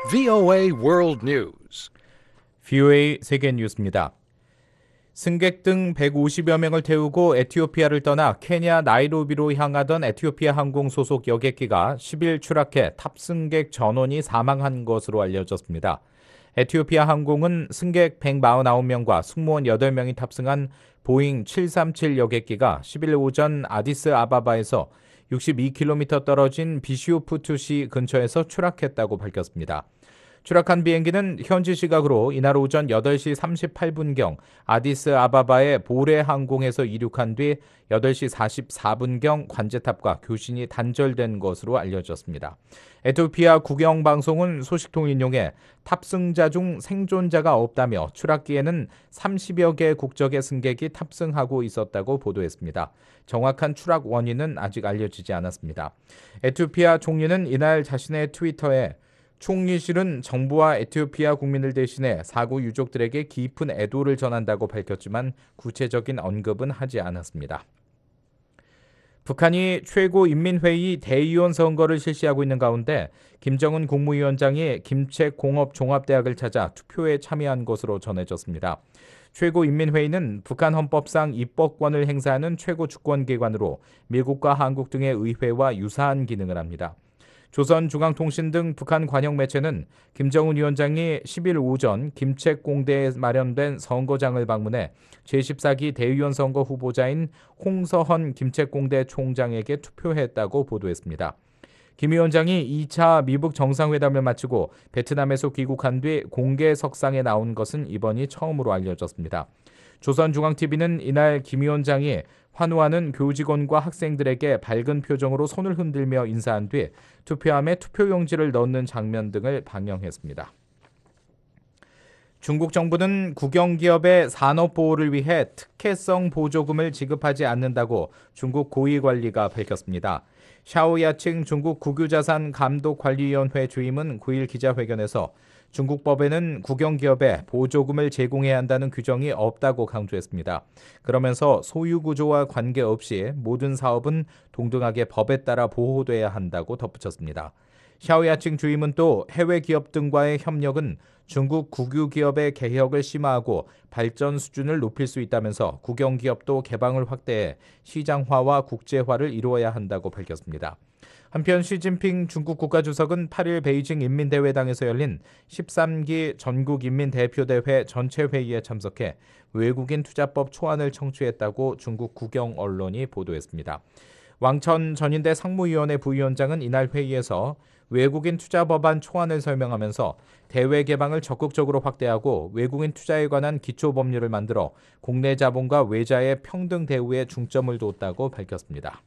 VOA World News. VOA 세계 뉴스입니다. 승객 등 150여 명을 태우고 에티오피아를 떠나 케냐 나이로비로 향하던 에티오피아 항공 소속 여객기가 10일 추락해 탑승객 전원이 사망한 것으로 알려졌습니다. 에티오피아 항공은 승객 149명과 승무원 8명이 탑승한 보잉 737 여객기가 10일 오전 아디스아바바에서 62km 떨어진 비슈푸투시 근처에서 추락했다고 밝혔습니다. 추락한 비행기는 현지 시각으로 이날 오전 8시 38분경 아디스아바바의 보레 항공에서 이륙한 뒤 8시 44분경 관제탑과 교신이 단절된 것으로 알려졌습니다. 에티오피아 국영방송은 소식통을 인용해 탑승자 중 생존자가 없다며 추락기에는 30여 개 국적의 승객이 탑승하고 있었다고 보도했습니다. 정확한 추락 원인은 아직 알려지지 않았습니다. 에티오피아 총리는 이날 자신의 트위터에 총리실은 정부와 에티오피아 국민을 대신해 사고 유족들에게 깊은 애도를 전한다고 밝혔지만 구체적인 언급은 하지 않았습니다. 북한이 최고인민회의 대의원 선거를 실시하고 있는 가운데 김정은 국무위원장이 김책공업종합대학을 찾아 투표에 참여한 것으로 전해졌습니다. 최고인민회의는 북한 헌법상 입법권을 행사하는 최고 주권기관으로 미국과 한국 등의 의회와 유사한 기능을 합니다. 조선중앙통신 등 북한 관영 매체는 김정은 위원장이 10일 오전 김책공대에 마련된 선거장을 방문해 제14기 대의원 선거 후보자인 홍서헌 김책공대 총장에게 투표했다고 보도했습니다. 김 위원장이 2차 미북 정상회담을 마치고 베트남에서 귀국한 뒤 공개 석상에 나온 것은 이번이 처음으로 알려졌습니다. 조선중앙TV는 이날 김 위원장이 환호하는 교직원과 학생들에게 밝은 표정으로 손을 흔들며 인사한 뒤 투표함에 투표용지를 넣는 장면 등을 방영했습니다. 중국 정부는 국영기업의 산업보호를 위해 특혜성 보조금을 지급하지 않는다고 중국 고위관리가 밝혔습니다. 샤오야칭 중국 국유자산감독관리위원회 주임은 9일 기자회견에서 중국 법에는 국영기업에 보조금을 제공해야 한다는 규정이 없다고 강조했습니다. 그러면서 소유구조와 관계없이 모든 사업은 동등하게 법에 따라 보호돼야 한다고 덧붙였습니다. 샤오야칭 주임은 또 해외 기업 등과의 협력은 중국 국유기업의 개혁을 심화하고 발전 수준을 높일 수 있다면서 국영기업도 개방을 확대해 시장화와 국제화를 이루어야 한다고 밝혔습니다. 한편 시진핑 중국 국가주석은 8일 베이징 인민대회당에서 열린 13기 전국인민대표대회 전체 회의에 참석해 외국인 투자법 초안을 청취했다고 중국 국영 언론이 보도했습니다. 왕천 전인대 상무위원회 부위원장은 이날 회의에서 외국인 투자 법안 초안을 설명하면서 대외 개방을 적극적으로 확대하고 외국인 투자에 관한 기초 법률을 만들어 국내 자본과 외자의 평등 대우에 중점을 뒀다고 밝혔습니다.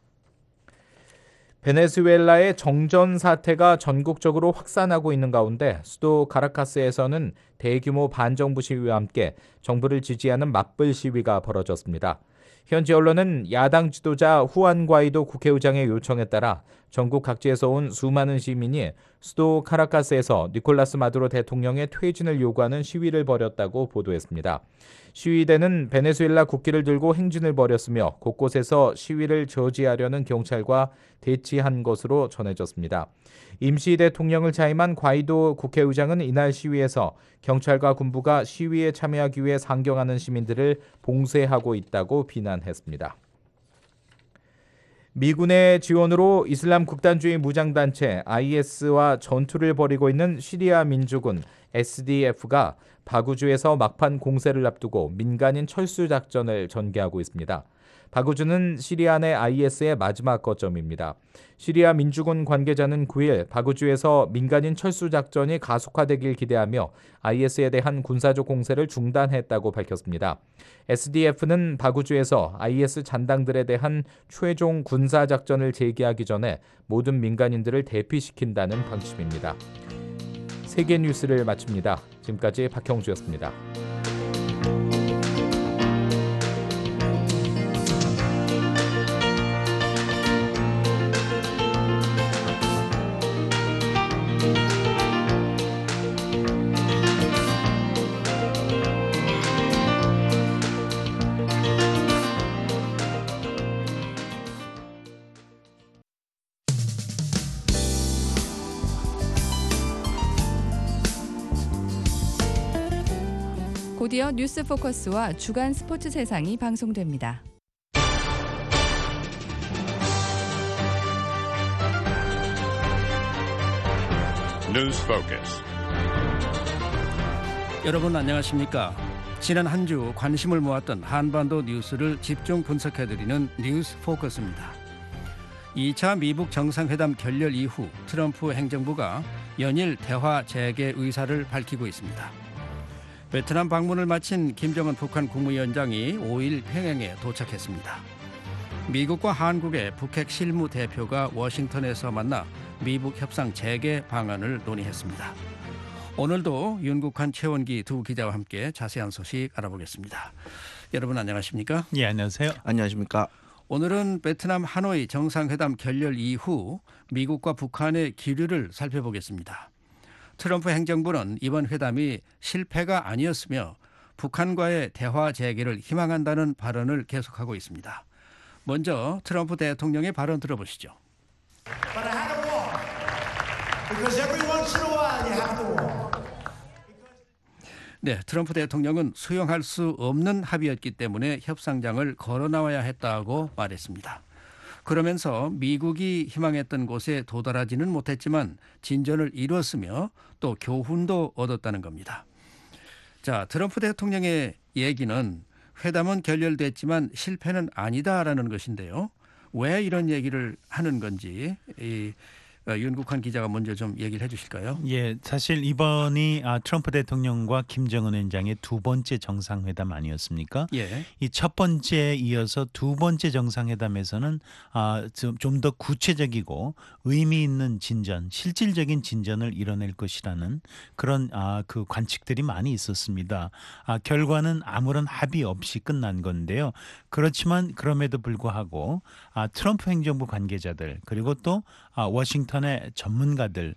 베네수엘라의 정전 사태가 전국적으로 확산하고 있는 가운데 수도 카라카스에서는 대규모 반정부 시위와 함께 정부를 지지하는 맞불 시위가 벌어졌습니다. 현지 언론은 야당 지도자 후안 과이도 국회의장의 요청에 따라 전국 각지에서 온 수많은 시민이 수도 카라카스에서 니콜라스 마두로 대통령의 퇴진을 요구하는 시위를 벌였다고 보도했습니다. 시위대는 베네수엘라 국기를 들고 행진을 벌였으며 곳곳에서 시위를 저지하려는 경찰과 대치한 것으로 전해졌습니다. 임시 대통령을 자임한 과이도 국회의장은 이날 시위에서 경찰과 군부가 시위에 참여하기 위해 상경하는 시민들을 봉쇄하고 있다고 비난했습니다. 미군의 지원으로 이슬람 극단주의 무장단체 IS와 전투를 벌이고 있는 시리아 민주군 SDF가 바구주에서 막판 공세를 앞두고 민간인 철수 작전을 전개하고 있습니다. 바구주는 시리아 내 IS의 마지막 거점입니다. 시리아 민주군 관계자는 9일 바구주에서 민간인 철수 작전이 가속화되길 기대하며 IS에 대한 군사적 공세를 중단했다고 밝혔습니다. SDF는 바구주에서 IS 잔당들에 대한 최종 군사 작전을 재개하기 전에 모든 민간인들을 대피시킨다는 방침입니다. 세계 뉴스를 마칩니다. 지금까지 박형주였습니다. 곧이어 뉴스 포커스와 주간 스포츠 세상이 방송됩니다. News Focus. 여러분 안녕하십니까? 지난 한 주 관심을 모았던 한반도 뉴스를 집중 분석해드리는 뉴스 포커스입니다. 2차 미북 정상회담 결렬 이후 트럼프 행정부가 연일 대화 재개 의사를 밝히고 있습니다. 베트남 방문을 마친 김정은 북한 국무위원장이 5일 평양에 도착했습니다. 미국과 한국의 북핵 실무 대표가 워싱턴에서 만나 미북 협상 재개 방안을 논의했습니다. 오늘도 윤국한 최원기 두 기자와 함께 자세한 소식 알아보겠습니다. 여러분 안녕하십니까? 예, 안녕하세요. 안녕하십니까? 오늘은 베트남 하노이 정상회담 결렬 이후 미국과 북한의 기류를 살펴보겠습니다. 트럼프 행정부는 이번 회담이 실패가 아니었으며 북한과의 대화 재개를 희망한다는 발언을 계속하고 있습니다. 먼저 트럼프 대통령의 발언 들어보시죠. But I had to walk because every once in a while you have to walk. 네, 트럼프 대통령은 수용할 수 없는 합의였기 때문에 협상장을 걸어 나와야 했다고 말했습니다. 그러면서 미국이 희망했던 곳에 도달하지는 못했지만 진전을 이뤘으며 또 교훈도 얻었다는 겁니다. 자, 트럼프 대통령의 얘기는 회담은 결렬됐지만 실패는 아니다라는 것인데요. 왜 이런 얘기를 하는 건지 윤국한 기자가 먼저 좀 얘기를 해 주실까요? 예, 사실 이번이 트럼프 대통령과 김정은 위원장의 두 번째 정상회담 아니었습니까? 예. 이 첫 번째에 이어서 두 번째 정상회담에서는 좀 더 구체적이고 의미 있는 진전, 실질적인 진전을 이뤄낼 것이라는 그런 그 관측들이 많이 있었습니다. 결과는 아무런 합의 없이 끝난 건데요. 그렇지만 그럼에도 불구하고 트럼프 행정부 관계자들 그리고 또 워싱턴의 전문가들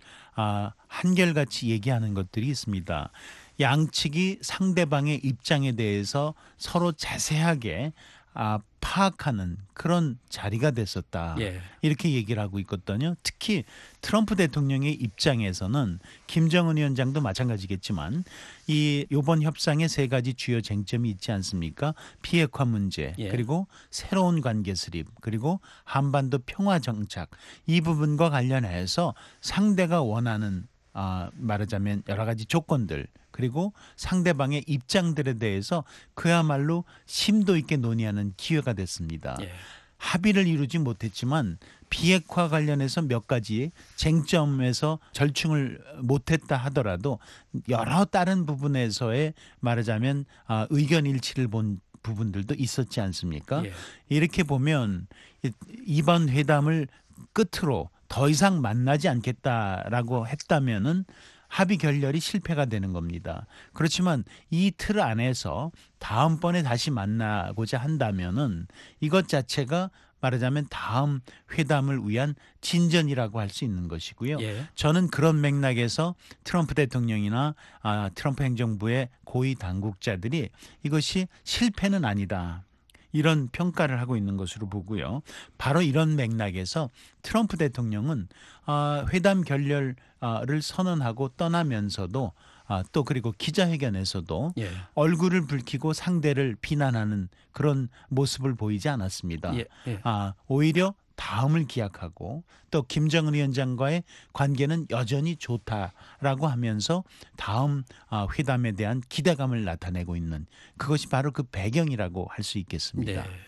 한결같이 얘기하는 것들이 있습니다. 양측이 상대방의 입장에 대해서 서로 자세하게 파악하는 그런 자리가 됐었다. 예. 이렇게 얘기를 하고 있거든요. 특히 트럼프 대통령의 입장에서는 김정은 위원장도 마찬가지겠지만 이번 협상에 세 가지 주요 쟁점이 있지 않습니까? 비핵화 문제, 예. 그리고 새로운 관계 수립, 그리고 한반도 평화 정착 이 부분과 관련해서 상대가 원하는 말하자면 여러 가지 조건들 그리고 상대방의 입장들에 대해서 그야말로 심도 있게 논의하는 기회가 됐습니다. 예. 합의를 이루지 못했지만 비핵화 관련해서 몇 가지 쟁점에서 절충을 못했다 하더라도 여러 다른 부분에서의 말하자면 의견 일치를 본 부분들도 있었지 않습니까? 예. 이렇게 보면 이번 회담을 끝으로 더 이상 만나지 않겠다라고 했다면은 합의 결렬이 실패가 되는 겁니다. 그렇지만 이 틀 안에서 다음번에 다시 만나고자 한다면은 이것 자체가 말하자면 다음 회담을 위한 진전이라고 할 수 있는 것이고요. 예. 저는 그런 맥락에서 트럼프 대통령이나 트럼프 행정부의 고위 당국자들이 이것이 실패는 아니다. 이런 평가를 하고 있는 것으로 보고요. 바로 이런 맥락에서 트럼프 대통령은 회담 결렬을 선언하고 떠나면서도 또 그리고 기자회견에서도 예. 얼굴을 붉히고 상대를 비난하는 그런 모습을 보이지 않았습니다. 예. 예. 오히려 다음을 기약하고 또 김정은 위원장과의 관계는 여전히 좋다라고 하면서 다음 회담에 대한 기대감을 나타내고 있는 그것이 바로 그 배경이라고 할 수 있겠습니다. 네.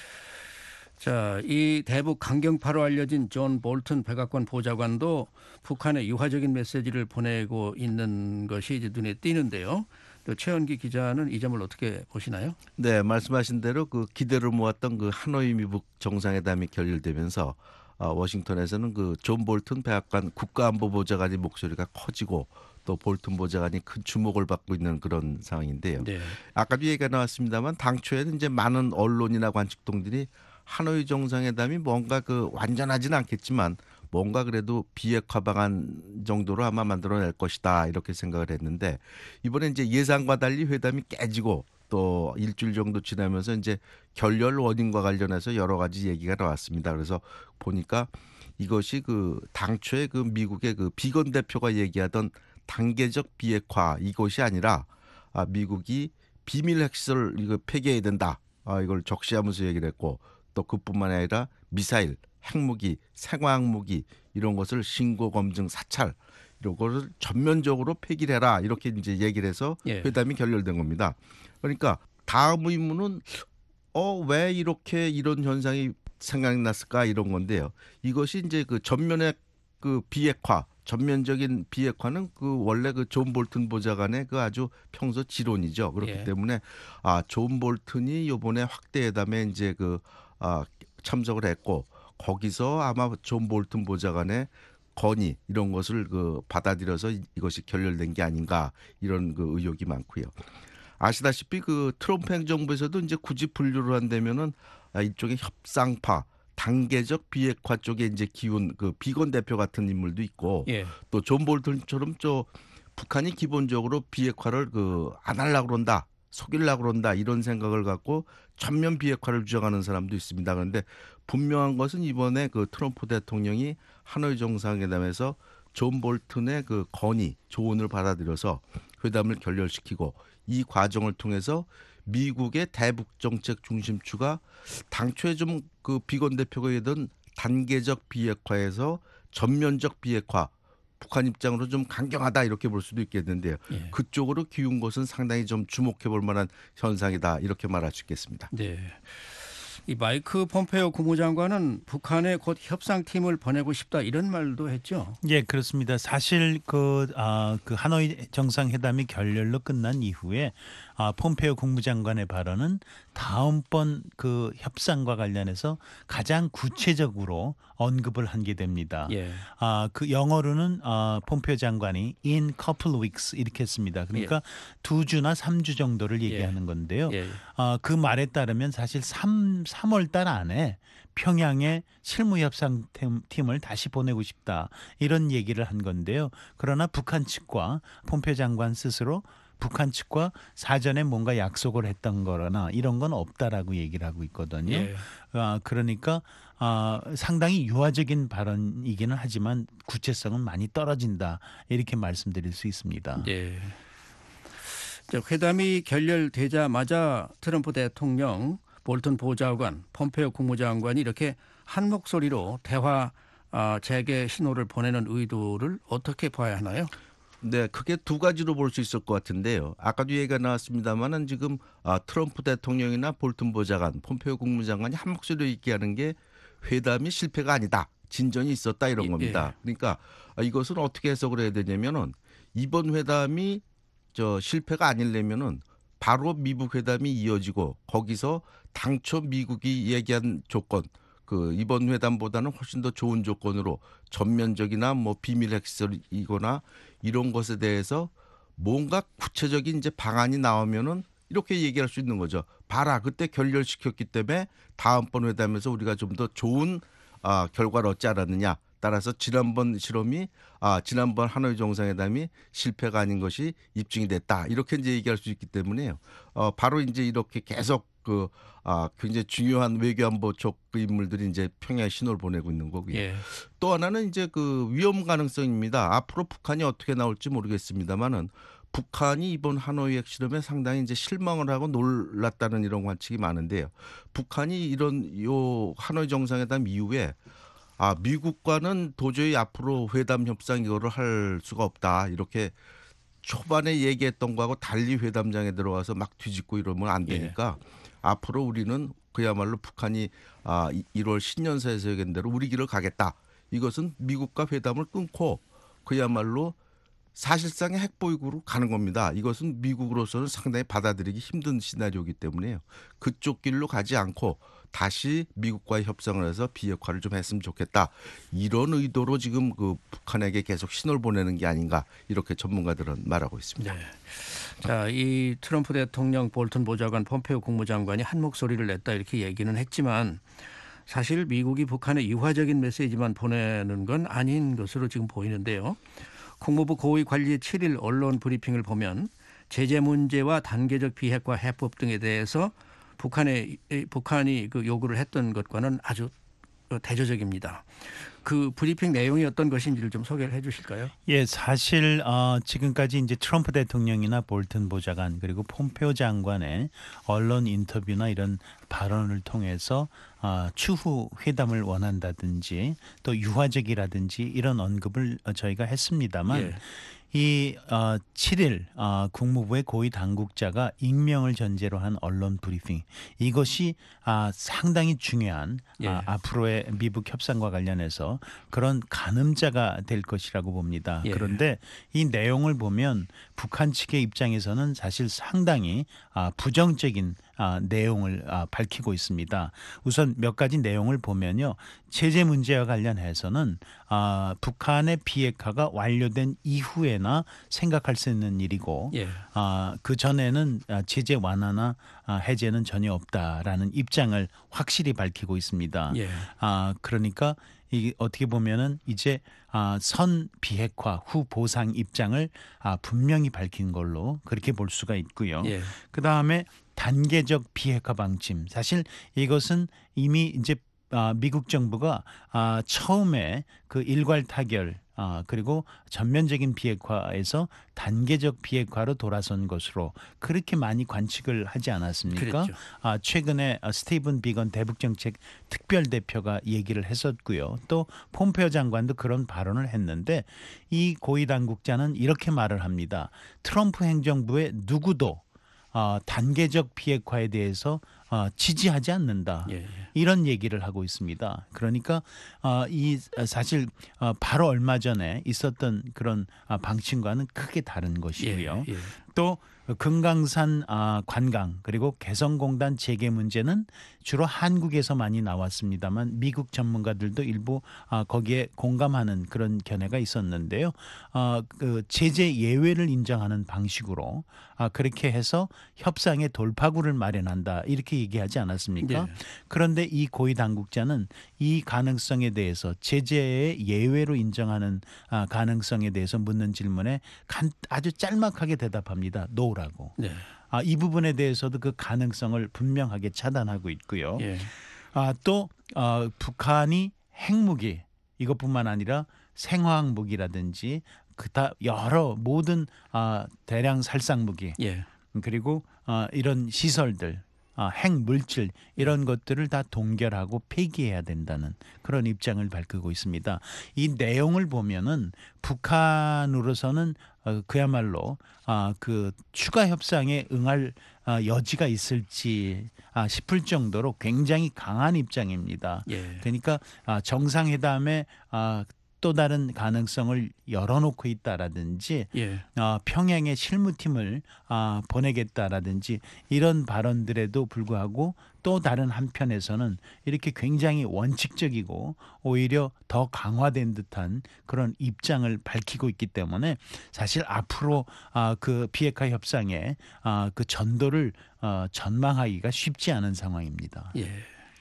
자, 이 대북 강경파로 알려진 존 볼튼 백악관 보좌관도 북한에 유화적인 메시지를 보내고 있는 것이 이제 눈에 띄는데요. 또 최원기 기자는 이 점을 어떻게 보시나요? 네, 말씀하신 대로 그 기대를 모았던 그 하노이 미북 정상회담이 결렬되면서 워싱턴에서는 그 존 볼튼 백악관 국가안보보좌관의 목소리가 커지고 또 볼튼 보좌관이 큰 주목을 받고 있는 그런 상황인데요. 네. 아까도 얘기가 나왔습니다만 당초에는 이제 많은 언론이나 관측통들이 하노이 정상회담이 뭔가 그 완전하지는 않겠지만 뭔가 그래도 비핵화 방안 정도로 아마 만들어낼 것이다 이렇게 생각을 했는데 이번에 이제 예상과 달리 회담이 깨지고 또 일주일 정도 지나면서 이제 결렬 원인과 관련해서 여러 가지 얘기가 나왔습니다. 그래서 보니까 이것이 그 당초에 그 미국의 그 비건 대표가 얘기하던 단계적 비핵화 이것이 아니라 미국이 비밀 핵시설 이거 폐기해야 된다. 이걸 적시하면서 얘기를 했고 또 그뿐만 아니라 미사일, 핵무기, 생화학무기 이런 것을 신고 검증 사찰 이런 것을 전면적으로 폐기를 해라 이렇게 이제 얘기를 해서 예. 회담이 결렬된 겁니다. 그러니까 다음 의문은 왜 이렇게 이런 현상이 생각났을까 이런 건데요. 이것이 이제 그 전면의 그 비핵화, 전면적인 비핵화는 그 원래 그 존 볼튼 보좌관의 그 아주 평소 지론이죠. 그렇기 예. 때문에 존 볼튼이 이번에 확대 회담에 이제 참석을 했고 거기서 아마 존 볼튼 보좌관의 건의 이런 것을 그 받아들여서 이것이 결렬된 게 아닌가 이런 그 의혹이 많고요. 아시다시피 그 트럼프 행정부에서도 이제 굳이 분류를 한다면은 이쪽에 협상파, 단계적 비핵화 쪽에 이제 기운 그 비건 대표 같은 인물도 있고 예. 또 존 볼튼처럼 북한이 기본적으로 비핵화를 안 하려고 그런다. 속이려고 그런다 이런 생각을 갖고 전면 비핵화를 주장하는 사람도 있습니다. 그런데 분명한 것은 이번에 그 트럼프 대통령이 하노이 정상회담에서 존 볼튼의 그 건의, 조언을 받아들여서 회담을 결렬시키고 이 과정을 통해서 미국의 대북 정책 중심추가 당초에 좀 그 비건 대표가 얘기던 단계적 비핵화에서 전면적 비핵화 북한 입장으로 좀 강경하다 이렇게 볼 수도 있겠는데요. 예. 그쪽으로 기운 것은 상당히 좀 주목해 볼 만한 현상이다 이렇게 말할 수 있겠습니다. 네. 이 마이크 폼페이오 국무장관은 북한에 곧 협상팀을 보내고 싶다 이런 말도 했죠. 예, 그렇습니다. 사실 그 하노이 정상회담이 결렬로 끝난 이후에 폼페이오 국무장관의 발언은 다음번 그 협상과 관련해서 가장 구체적으로 언급을 한 게 됩니다. 예. 그 영어로는 폼페이오 장관이 in couple weeks 이렇게 했습니다. 그러니까 2주나 3주 정도를 얘기하는 건데요. 예. 그 말에 따르면 사실 3월 달 안에 평양에 실무협상팀을 다시 보내고 싶다 이런 얘기를 한 건데요. 그러나 북한 측과 폼페이오 장관 스스로 북한 측과 사전에 뭔가 약속을 했던 거나 이런 건 없다라고 얘기를 하고 있거든요. 예. 그러니까 상당히 유화적인 발언이기는 하지만 구체성은 많이 떨어진다 이렇게 말씀드릴 수 있습니다. 네. 회담이 결렬되자마자 트럼프 대통령, 볼턴 보좌관, 폼페이오 국무장관이 이렇게 한 목소리로 대화 재개 신호를 보내는 의도를 어떻게 봐야 하나요? 네, 크게 두 가지로 볼 수 있을 것 같은데요. 아까도 얘기가 나왔습니다만은 지금 트럼프 대통령이나 볼튼 보좌관, 폼페이오 국무장관이 한 목소리로 얘기하는 게 회담이 실패가 아니다, 진전이 있었다 이런 겁니다. 그러니까 이것은 어떻게 해석을 해야 되냐면은 이번 회담이 실패가 아니려면은 바로 미북 회담이 이어지고 거기서 당초 미국이 얘기한 조건 이번 회담보다는 훨씬 더 좋은 조건으로 전면적이나 비밀 핵시설이거나 이런 것에 대해서 뭔가 구체적인 이제 방안이 나오면은 이렇게 얘기할 수 있는 거죠. 봐라, 그때 결렬시켰기 때문에 다음번 회담에서 우리가 좀 더 좋은 결과를 얻지 않았느냐. 따라서 지난번 실험이 지난번 하노이 정상회담이 실패가 아닌 것이 입증이 됐다. 이렇게 이제 얘기할 수 있기 때문에요. 바로 이제 이렇게 계속 굉장히 중요한 외교안보 쪽 인물들이 이제 평양에 신호를 보내고 있는 거고요. 예. 또 하나는 이제 위험 가능성입니다. 앞으로 북한이 어떻게 나올지 모르겠습니다만은 북한이 이번 하노이 핵실험에 상당히 이제 실망을 하고 놀랐다는 이런 관측이 많은데요. 북한이 이런 하노이 정상회담 이후에 미국과는 도저히 앞으로 회담 협상 이거를 할 수가 없다. 이렇게 초반에 얘기했던 거하고 달리 회담장에 들어가서 막 뒤집고 이러면 안 되니까 앞으로 우리는 그야말로 북한이 1월 신년사에서 얘기한 대로 우리 길을 가겠다. 이것은 미국과 회담을 끊고 그야말로 사실상의 핵보유국으로 가는 겁니다. 이것은 미국으로서는 상당히 받아들이기 힘든 시나리오이기 때문에요. 그쪽 길로 가지 않고 다시 미국과의 협상을 해서 비핵화를 좀 했으면 좋겠다. 이런 의도로 지금 북한에게 계속 신호를 보내는 게 아닌가 이렇게 전문가들은 말하고 있습니다. 네. 자, 이 트럼프 대통령, 볼턴 보좌관, 폼페이오 국무장관이 한 목소리를 냈다 이렇게 얘기는 했지만 사실 미국이 북한에 유화적인 메시지만 보내는 건 아닌 것으로 지금 보이는데요. 국무부 고위 관리의 7일 언론 브리핑을 보면 제재 문제와 단계적 비핵화 해법 등에 대해서 북한이 요구를 했던 것과는 아주 대조적입니다. 그 브리핑 내용이 어떤 것인지를 좀 소개를 해주실까요? 예, 사실 지금까지 이제 트럼프 대통령이나 볼튼 보좌관 그리고 폼페오 장관의 언론 인터뷰나 이런 발언을 통해서 추후 회담을 원한다든지 또 유화적이라든지 이런 언급을 저희가 했습니다만 예. 이 7일 국무부의 고위 당국자가 익명을 전제로 한 언론 브리핑 이것이 상당히 중요한 예. 앞으로의 미북 협상과 관련해서 그런 가늠자가 될 것이라고 봅니다. 예. 그런데 이 내용을 보면 북한 측의 입장에서는 사실 상당히 부정적인 내용을 밝히고 있습니다. 우선 몇 가지 내용을 보면요. 체제 문제와 관련해서는 북한의 비핵화가 완료된 이후에나 생각할 수 있는 일이고 예. 그 전에는 제재 완화나 해제는 전혀 없다라는 입장을 확실히 밝히고 있습니다. 예. 그러니까 이게 어떻게 보면은 이제 선 비핵화 후 보상 입장을 분명히 밝힌 걸로 그렇게 볼 수가 있고요. 예. 그 다음에 단계적 비핵화 방침. 사실 이것은 이미 이제 미국 정부가 처음에 그 일괄 타결 그리고 전면적인 비핵화에서 단계적 비핵화로 돌아선 것으로 그렇게 많이 관측을 하지 않았습니까? 그랬죠. 최근에 스티븐 비건 대북정책 특별대표가 얘기를 했었고요. 또 폼페오 장관도 그런 발언을 했는데 이 고위 당국자는 이렇게 말을 합니다. 트럼프 행정부의 누구도 단계적 비핵화에 대해서 지지하지 않는다. 예. 이런 얘기를 하고 있습니다. 그러니까 이 사실 바로 얼마 전에 있었던 그런 방침과는 크게 다른 것이고요. 예. 예. 또 금강산 관광 그리고 개성공단 재개 문제는 주로 한국에서 많이 나왔습니다만 미국 전문가들도 일부 거기에 공감하는 그런 견해가 있었는데요. 그 제재 예외를 인정하는 방식으로 그렇게 해서 협상의 돌파구를 마련한다 이렇게 얘기하지 않았습니까? 예. 그런데 이 고위 당국자는 이 가능성에 대해서 제재의 예외로 인정하는 가능성에 대해서 묻는 질문에 아주 짤막하게 대답합니다. 노라고. 네. 이 부분에 대해서도 그 가능성을 분명하게 차단하고 있고요. 예. 또 북한이 핵무기 이것뿐만 아니라 생화학 무기라든지 그다 여러 모든 대량 살상 무기 예. 그리고 이런 시설들 핵 물질 이런 것들을 다 동결하고 폐기해야 된다는 그런 입장을 밝히고 있습니다. 이 내용을 보면은 북한으로서는 그야말로 그 추가 협상에 응할 여지가 있을지 싶을 정도로 굉장히 강한 입장입니다. 예. 그러니까 정상회담에 또 다른 가능성을 열어놓고 있다라든지 예. 평양에 실무팀을 보내겠다라든지 이런 발언들에도 불구하고 또 다른 한편에서는 이렇게 굉장히 원칙적이고 오히려 더 강화된 듯한 그런 입장을 밝히고 있기 때문에 사실 앞으로 그 비핵화 협상의 그 전도를 전망하기가 쉽지 않은 상황입니다. 예.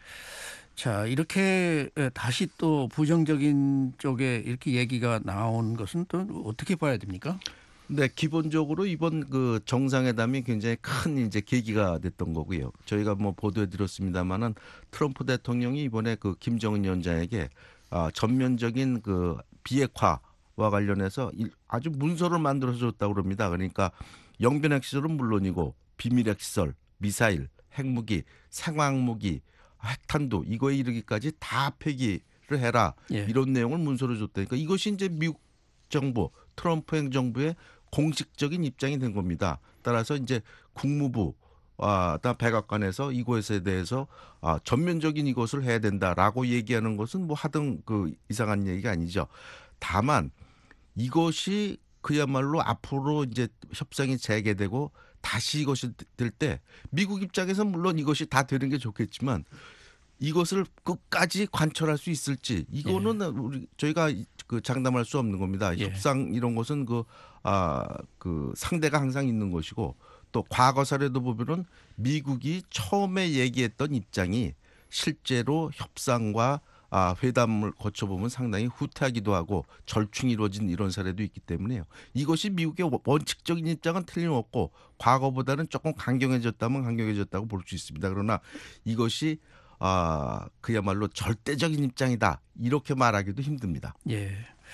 자, 이렇게 다시 또 부정적인 쪽에 이렇게 얘기가 나온 것은 또 어떻게 봐야 됩니까? 네, 기본적으로 이번 그 정상회담이 굉장히 큰 이제 계기가 됐던 거고요. 저희가 뭐 보도해드렸습니다만은 트럼프 대통령이 이번에 그 김정은 위원장에게 전면적인 그 비핵화와 관련해서 아주 문서를 만들어서 줬다고 그럽니다. 그러니까 영변핵 시설은 물론이고 비밀핵 시설, 미사일, 핵무기, 생화학무기, 핵탄두 이거에 이르기까지 다 폐기를 해라. 예. 이런 내용을 문서로 줬다니까 이것이 이제 미국 정부 트럼프 행정부의 공식적인 입장이 된 겁니다. 따라서 이제 국무부 백악관에서 이것에 대해서 전면적인 이것을 해야 된다라고 얘기하는 것은 뭐 하등 그 이상한 얘기가 아니죠. 다만 이것이 그야말로 앞으로 이제 협상이 재개되고 다시 이것이 될 때 미국 입장에서 물론 이것이 다 되는 게 좋겠지만 이것을 끝까지 관철할 수 있을지 이거는 저희가 그 장담할 수 없는 겁니다. 예. 협상 이런 것은 그 상대가 항상 있는 것이고 또 과거 사례도 보면은 미국이 처음에 얘기했던 입장이 실제로 협상과 회담을 거쳐보면 상당히 후퇴하기도 하고 절충이 이루어진 이런 사례도 있기 때문에요. 이것이 미국의 원칙적인 입장은 틀림없고 과거보다는 조금 강경해졌다면 강경해졌다고 볼 수 있습니다. 그러나 이것이 그야말로 절대적인 입장이다 이렇게 말하기도 힘듭니다. 예.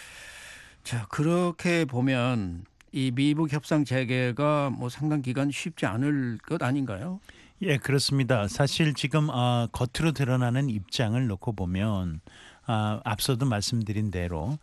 자, 그렇게 보면 이 미북 협상 재개가 뭐 상당 기간 쉽지 않을 것 아닌가요? 예, 그렇습니다. 사실 지금 겉으로 드러나는 입장을 놓고 보면 앞서도 말씀드린 대로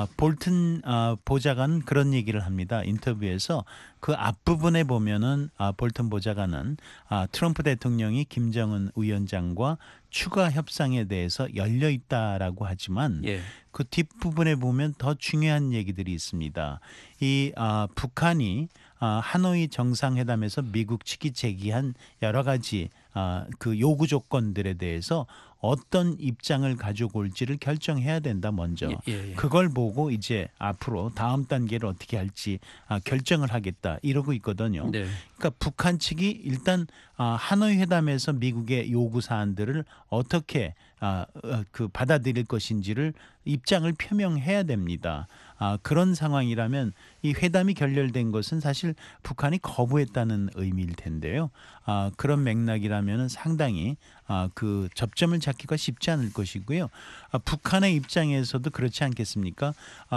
볼튼 보좌관 그런 얘기를 합니다. 인터뷰에서 그 앞부분에 보면은 볼튼 보좌관은 트럼프 대통령이 김정은 위원장과 추가 협상에 대해서 열려 있다라고 하지만 예. 그 뒷부분에 보면 더 중요한 얘기들이 있습니다. 이 북한이 하노이 정상회담에서 미국 측이 제기한 여러 가지 그 요구 조건들에 대해서 어떤 입장을 가지고 올지를 결정해야 된다 먼저. 예. 그걸 보고 이제 앞으로 다음 단계를 어떻게 할지 결정을 하겠다 이러고 있거든요. 네. 그러니까 북한 측이 일단 하노이 회담에서 미국의 요구 사안들을 어떻게 그 받아들일 것인지를 입장을 표명해야 됩니다. 그런 상황이라면 이 회담이 결렬된 것은 사실 북한이 거부했다는 의미일 텐데요. 그런 맥락이라면 상당히 그 접점을 잡기가 쉽지 않을 것이고요. 북한의 입장에서도 그렇지 않겠습니까?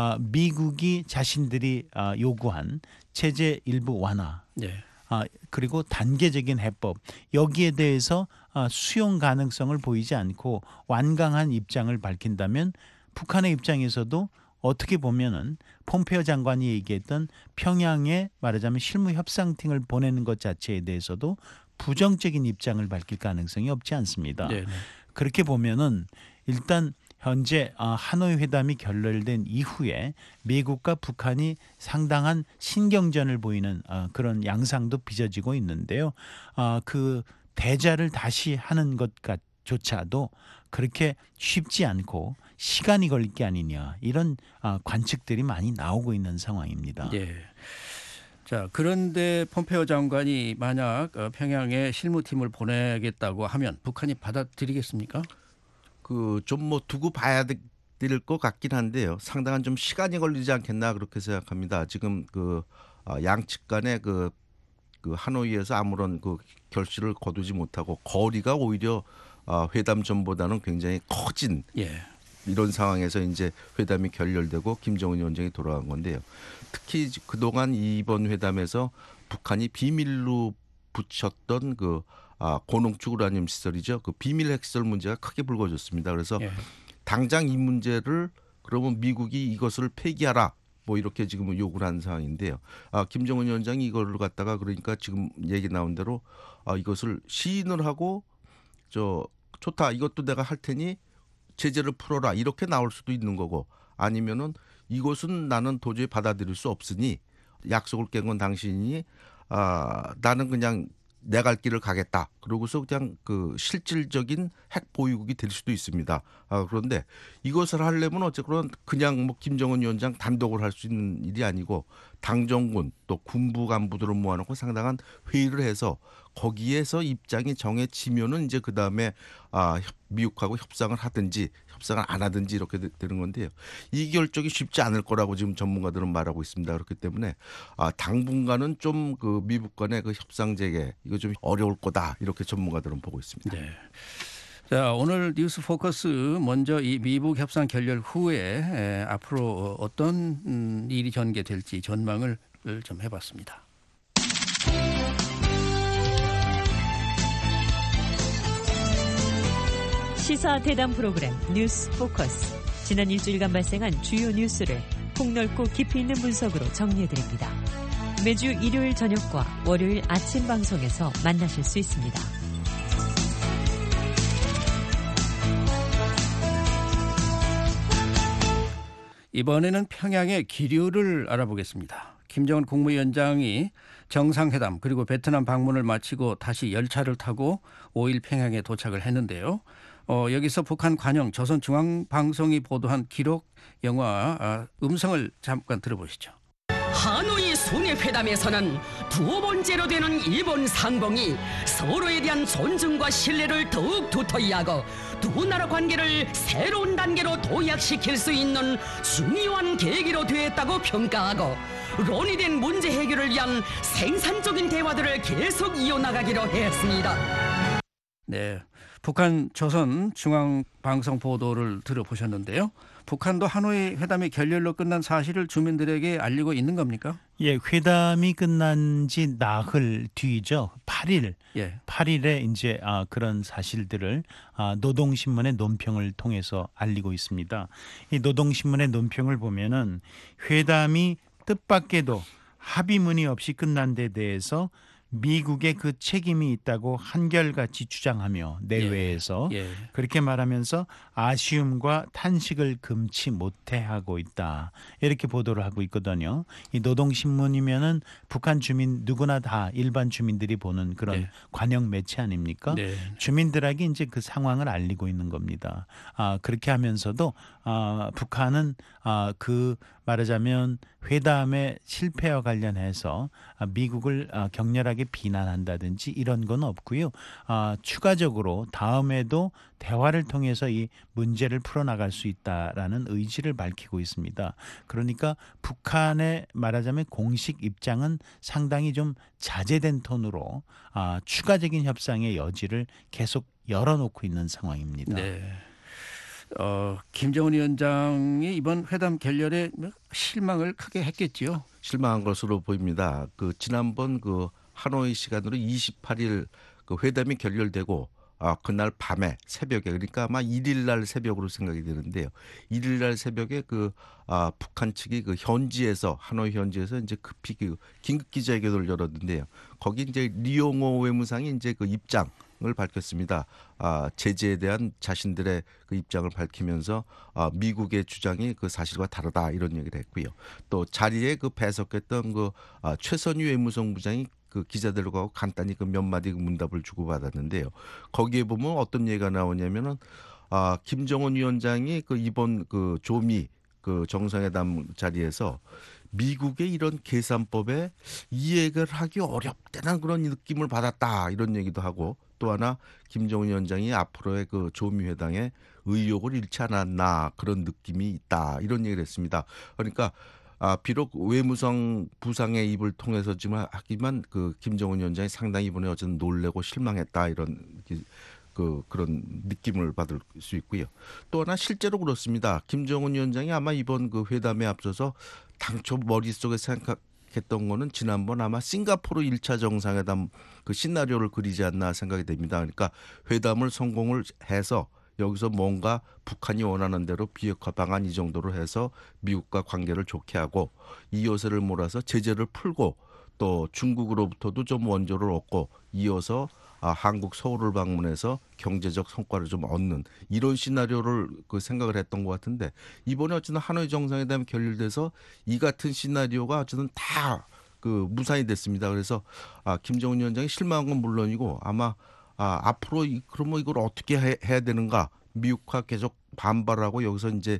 미국이 자신들이 요구한 체제 일부 완화 네. 그리고 단계적인 해법 여기에 대해서 수용 가능성을 보이지 않고 완강한 입장을 밝힌다면 북한의 입장에서도 어떻게 보면은 폼페이오 장관이 얘기했던 평양에 말하자면 실무 협상팀을 보내는 것 자체에 대해서도 부정적인 입장을 밝힐 가능성이 없지 않습니다. 네. 그렇게 보면은 일단 현재 하노이 회담이 결렬된 이후에 미국과 북한이 상당한 신경전을 보이는 그런 양상도 빚어지고 있는데요. 그 대자를 다시 하는 것조차도 그렇게 쉽지 않고 시간이 걸릴 게 아니냐 이런 관측들이 많이 나오고 있는 상황입니다. 예. 자, 그런데 폼페이오 장관이 만약 평양에 실무팀을 보내겠다고 하면 북한이 받아들이겠습니까? 그 좀 뭐 두고 봐야 될 것 같긴 한데요. 상당한 좀 시간이 걸리지 않겠나 그렇게 생각합니다. 지금 그 양측 간의 그 하노이에서 아무런 그 결실을 거두지 못하고 거리가 오히려 회담 전보다는 굉장히 커진 예. 이런 상황에서 이제 회담이 결렬되고 김정은 위원장이 돌아간 건데요. 특히 그동안 이번 회담에서 북한이 비밀로 붙였던 그 고농축 우라늄 시설이죠. 그 비밀 핵시설 문제가 크게 불거졌습니다. 그래서 예. 당장 이 문제를 그러면 미국이 이것을 폐기하라. 뭐 이렇게 지금 요구를 한 상황인데요. 김정은 위원장이 이걸 갖다가 그러니까 지금 얘기 나온 대로 이것을 시인을 하고 좋다. 이것도 내가 할 테니 제재를 풀어라. 이렇게 나올 수도 있는 거고 아니면은 이것은 나는 도저히 받아들일 수 없으니 약속을 깬 건 당신이 나는 그냥 내 갈 길을 가겠다. 그러고서 그냥 그 실질적인 핵 보유국이 될 수도 있습니다. 그런데 이것을 하려면 어쨌거나 그냥 뭐 김정은 위원장 단독을 할 수 있는 일이 아니고 당정군 또 군부 간부들을 모아놓고 상당한 회의를 해서 거기에서 입장이 정해지면은 이제 그 다음에 미국하고 협상을 하든지 협상을 안 하든지 이렇게 되는 건데요. 이 결정이 쉽지 않을 거라고 지금 전문가들은 말하고 있습니다. 그렇기 때문에 당분간은 좀 그 미국 간의 그 협상 재개 이거 좀 어려울 거다 이렇게 전문가들은 보고 있습니다. 네. 자, 오늘 뉴스 포커스 먼저 이 미북 협상 결렬 후에 앞으로 어떤 일이 전개될지 전망을 좀 해봤습니다. 시사 대담 프로그램 뉴스 포커스. 지난 일주일간 발생한 주요 뉴스를 폭넓고 깊이 있는 분석으로 정리해드립니다. 매주 일요일 저녁과 월요일 아침 방송에서 만나실 수 있습니다. 이번에는 평양의 기류를 알아보겠습니다. 김정은 국무위원장이 정상회담 그리고 베트남 방문을 마치고 다시 열차를 타고 5일 평양에 도착을 했는데요. 여기서 북한 관영 조선중앙방송이 보도한 기록 영화 음성을 잠깐 들어보시죠. 하노이 순회회담에서는 두 번째로 되는 일본 상봉이 서로에 대한 존중과 신뢰를 더욱 두터이 하고 두 나라 관계를 새로운 단계로 도약시킬 수 있는 중요한 계기로 되었다고 평가하고 논의된 문제 해결을 위한 생산적인 대화들을 계속 이어나가기로 했습니다. 네, 북한 조선 중앙방송 보도를 들어보셨는데요. 북한도 하노이 회담이 결렬로 끝난 사실을 주민들에게 알리고 있는 겁니까? 예, 회담이 끝난 지 나흘 뒤죠. 8일. 예. 8일에 이제 그런 사실들을 노동신문의 논평을 통해서 알리고 있습니다. 이 노동신문의 논평을 보면은 회담이 뜻밖에도 합의문이 없이 끝난 데 대해서 미국의 그 책임이 있다고 한결같이 주장하며 내외에서 예. 그렇게 말하면서 아쉬움과 탄식을 금치 못해 하고 있다. 이렇게 보도를 하고 있거든요. 이 노동신문이면은 북한 주민 누구나 다 일반 주민들이 보는 그런 네. 관영 매체 아닙니까? 네. 주민들에게 이제 그 상황을 알리고 있는 겁니다. 그렇게 하면서도 북한은 그 말하자면 회담의 실패와 관련해서 미국을 격렬하게 비난한다든지 이런 건 없고요. 추가적으로 다음에도 대화를 통해서 이 문제를 풀어나갈 수 있다라는 의지를 밝히고 있습니다. 그러니까 북한의 말하자면 공식 입장은 상당히 좀 자제된 톤으로 추가적인 협상의 여지를 계속 열어놓고 있는 상황입니다. 네. 김정은 위원장이 이번 회담 결렬에 실망을 크게 했겠지요. 실망한 것으로 보입니다. 그 지난번 그 하노이 시간으로 28일 그 회담이 결렬되고 그날 밤에 새벽에 그러니까 아마 1일 날 새벽으로 생각이 되는데요. 1일 날 새벽에 그 북한 측이 그 현지에서 하노이 현지에서 이제 급히 그 긴급 기자회견을 열었는데요. 거기 이제 리용호 외무상이 이제 그 입장을 밝혔습니다. 제재에 대한 자신들의 그 입장을 밝히면서 미국의 주장이 그 사실과 다르다 이런 얘기를 했고요. 또 자리에 그 배석했던 그 최선희 외무성 부장이 그 기자들과 간단히 그 몇 마디 그 문답을 주고받았는데요. 거기에 보면 어떤 얘기가 나오냐면은 김정은 위원장이 그 이번 그 조미 그 정상회담 자리에서 미국의 이런 계산법에 이해를 하기 어렵다는 그런 느낌을 받았다 이런 얘기도 하고 또 하나 김정은 위원장이 앞으로의 그 조미 회담에 의욕을 잃지 않았나 그런 느낌이 있다 이런 얘기를 했습니다. 그러니까 비록 외무성 부상의 입을 통해서지만 하지만 그 김정은 위원장이 상당히 이번에 어쨌든 놀래고 실망했다 이런 그런 느낌을 받을 수 있고요. 또 하나 실제로 그렇습니다. 김정은 위원장이 아마 이번 그 회담에 앞서서 당초 머릿속에 생각했던 거는 지난번 아마 싱가포르 1차 정상회담 그 시나리오를 그리지 않나 생각이 됩니다. 그러니까 회담을 성공을 해서 여기서 뭔가 북한이 원하는 대로 비핵화 방안 이 정도로 해서 미국과 관계를 좋게 하고 이 요새를 몰아서 제재를 풀고 또 중국으로부터도 좀 원조를 얻고 이어서 한국 서울을 방문해서 경제적 성과를 좀 얻는 이런 시나리오를 그 생각을 했던 것 같은데 이번에 어쨌든 하노이 정상회담이 결렬돼서 이 같은 시나리오가 어쨌든 다 그 무산이 됐습니다. 그래서 김정은 위원장이 실망한 건 물론이고 아마 앞으로 그러면 이걸 어떻게 해야 되는가 미국과 계속 반발하고 여기서 이제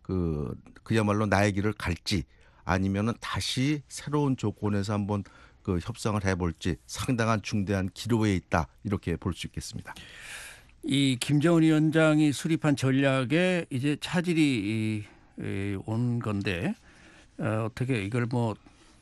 그야말로 나의 길을 갈지 아니면은 다시 새로운 조건에서 한번 그 협상을 해볼지 상당한 중대한 기로에 있다 이렇게 볼 수 있겠습니다. 이 김정은 위원장이 수립한 전략에 이제 차질이 온 건데 어떻게 이걸 뭐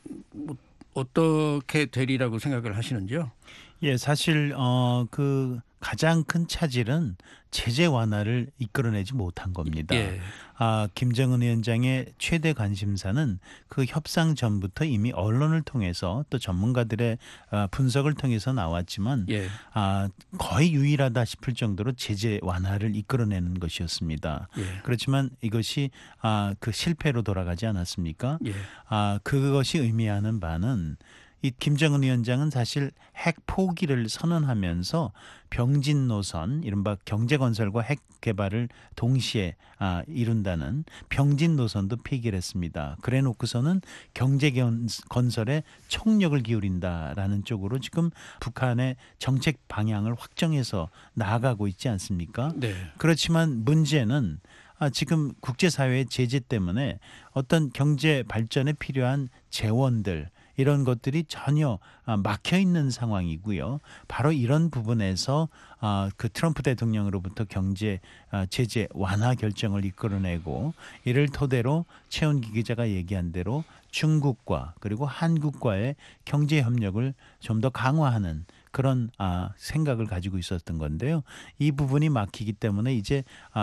어떻게 되리라고 생각을 하시는지요? 예, 사실 그 가장 큰 차질은 제재 완화를 이끌어내지 못한 겁니다. 예. 김정은 위원장의 최대 관심사는 그 협상 전부터 이미 언론을 통해서 또 전문가들의 분석을 통해서 나왔지만 예. 거의 유일하다 싶을 정도로 제재 완화를 이끌어내는 것이었습니다. 예. 그렇지만 이것이 그 실패로 돌아가지 않았습니까? 예. 그것이 의미하는 바는 이 김정은 위원장은 사실 핵 포기를 선언하면서 병진 노선, 이른바 경제 건설과 핵 개발을 동시에 이룬다는 병진 노선도 폐기를 했습니다. 그래 놓고서는 경제 건설에 총력을 기울인다라는 쪽으로 지금 북한의 정책 방향을 확정해서 나아가고 있지 않습니까? 네. 그렇지만 문제는 지금 국제사회의 제재 때문에 어떤 경제 발전에 필요한 재원들 이런 것들이 전혀 막혀 있는 상황이고요. 바로 이런 부분에서 그 트럼프 대통령으로부터 경제 제재 완화 결정을 이끌어내고 이를 토대로 최은기 기자가 얘기한 대로 중국과 그리고 한국과의 경제 협력을 좀 더 강화하는 그런 생각을 가지고 있었던 건데요. 이 부분이 막히기 때문에 이제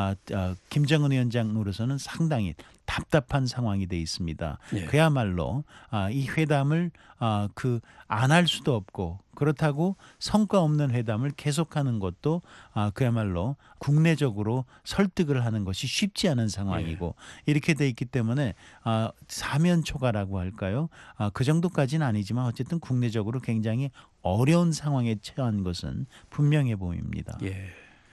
김정은 위원장으로서는 상당히 답답한 상황이 돼 있습니다. 예. 그야말로 이 회담을 안 할 수도 없고 그렇다고 성과 없는 회담을 계속하는 것도 그야말로 국내적으로 설득을 하는 것이 쉽지 않은 상황이고 이렇게 돼 있기 때문에 사면초가라고 할까요? 그 정도까지는 아니지만 어쨌든 국내적으로 굉장히 어려운 상황에 처한 것은 분명해 보입니다. 예.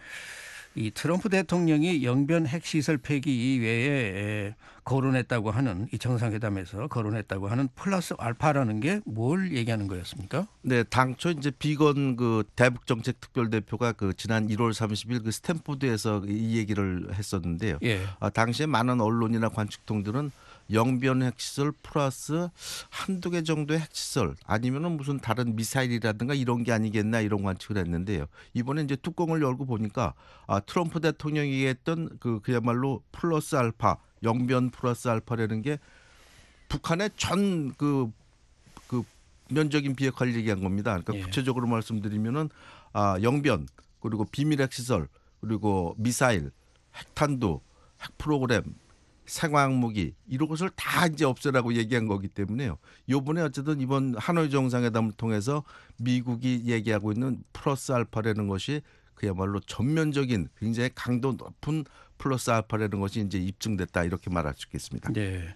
이 트럼프 대통령이 영변 핵시설 폐기 이외에 거론했다고 하는 이 정상회담에서 거론했다고 하는 플러스 알파라는 게 뭘 얘기하는 거였습니까? 네, 당초 이제 비건 그 대북 정책 특별 대표가 그 지난 1월 30일 그 스탠포드에서 이 얘기를 했었는데요. 예. 당시에 많은 언론이나 관측통들은 영변 핵시설 플러스 한두 개 정도의 핵시설 아니면은 무슨 다른 미사일이라든가 이런 게 아니겠나 이런 관측을 했는데요. 이번에 이제 뚜껑을 열고 보니까 트럼프 대통령이 얘기했던 그야말로 플러스 알파, 영변 플러스 알파라는 게 북한의 전 그 면적인 비핵화를 얘기한 겁니다. 그러니까 구체적으로 말씀드리면은 영변 그리고 비밀 핵시설 그리고 미사일, 핵탄두, 핵 프로그램 생화학무기 이런 것을 다 이제 없애라고 얘기한 거기 때문에요. 이번에 어쨌든 이번 하노이 정상회담을 통해서 미국이 얘기하고 있는 플러스 알파라는 것이 그야말로 전면적인 굉장히 강도 높은 플러스 알파라는 것이 이제 입증됐다 이렇게 말할 수 있겠습니다. 네.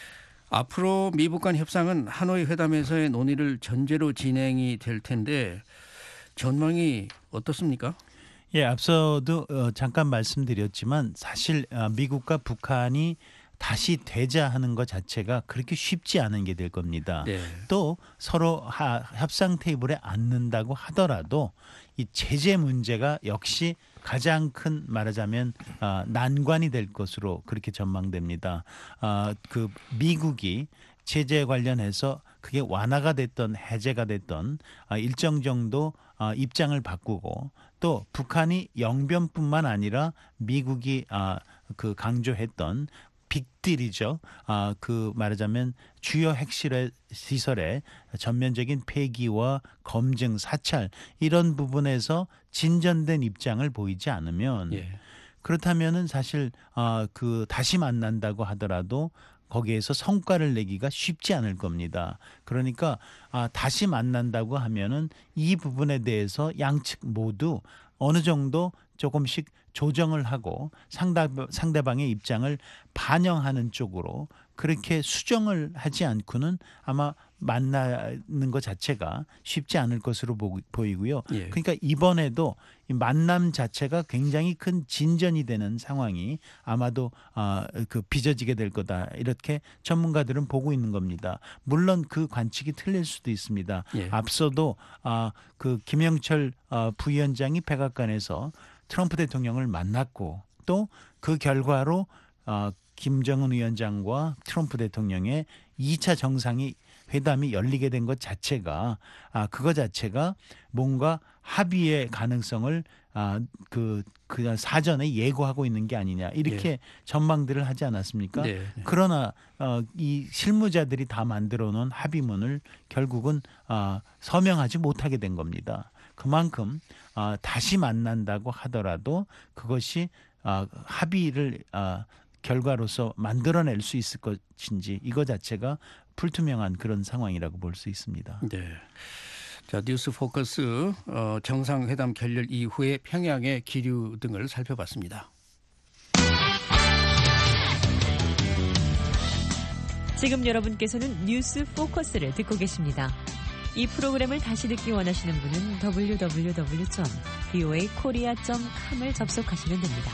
앞으로 미북 간 협상은 하노이 회담에서의 논의를 전제로 진행이 될 텐데 전망이 어떻습니까? 예, 앞서도 잠깐 말씀드렸지만 사실 미국과 북한이 다시 대자하는 것 자체가 그렇게 쉽지 않은 게 될 겁니다. 네. 또 서로 협상 테이블에 앉는다고 하더라도 이 제재 문제가 역시 가장 큰 말하자면 난관이 될 것으로 그렇게 전망됩니다. 그 미국이 제재 관련해서 그게 완화가 됐던 해제가 됐던 일정 정도 입장을 바꾸고 또 북한이 영변뿐만 아니라 미국이 그 강조했던 빅딜이죠. 그 말하자면 주요 핵시설의 전면적인 폐기와 검증, 사찰 이런 부분에서 진전된 입장을 보이지 않으면 그렇다면은 사실 그 다시 만난다고 하더라도 거기에서 성과를 내기가 쉽지 않을 겁니다. 그러니까 다시 만난다고 하면은 이 부분에 대해서 양측 모두 어느 정도 조금씩 조정을 하고 상대방의 입장을 반영하는 쪽으로 그렇게 수정을 하지 않고는 아마 만나는 것 자체가 쉽지 않을 것으로 보이고요. 그러니까 이번에도 이 만남 자체가 굉장히 큰 진전이 되는 상황이 아마도 그 빚어지게 될 거다 이렇게 전문가들은 보고 있는 겁니다. 물론 그 관측이 틀릴 수도 있습니다. 앞서도 그 김영철 부위원장이 백악관에서 트럼프 대통령을 만났고 또 그 결과로 김정은 위원장과 트럼프 대통령의 2차 정상이 회담이 열리게 된 것 자체가 그거 자체가 뭔가 합의의 가능성을 그냥 사전에 예고하고 있는 게 아니냐 이렇게 전망들을 하지 않았습니까? 그러나 이 실무자들이 다 만들어 놓은 합의문을 결국은 서명하지 못하게 된 겁니다. 그만큼 다시 만난다고 하더라도 그것이 합의를 결과로서 만들어낼 수 있을 것인지 이거 자체가 불투명한 그런 상황이라고 볼 수 있습니다. 네. 자, 뉴스 포커스 정상회담 결렬 이후의 평양의 기류 등을 살펴봤습니다. 지금 여러분께서는 뉴스 포커스를 듣고 계십니다. 이 프로그램을 다시 듣기 원하시는 분은 www.voakorea.com을 접속하시면 됩니다.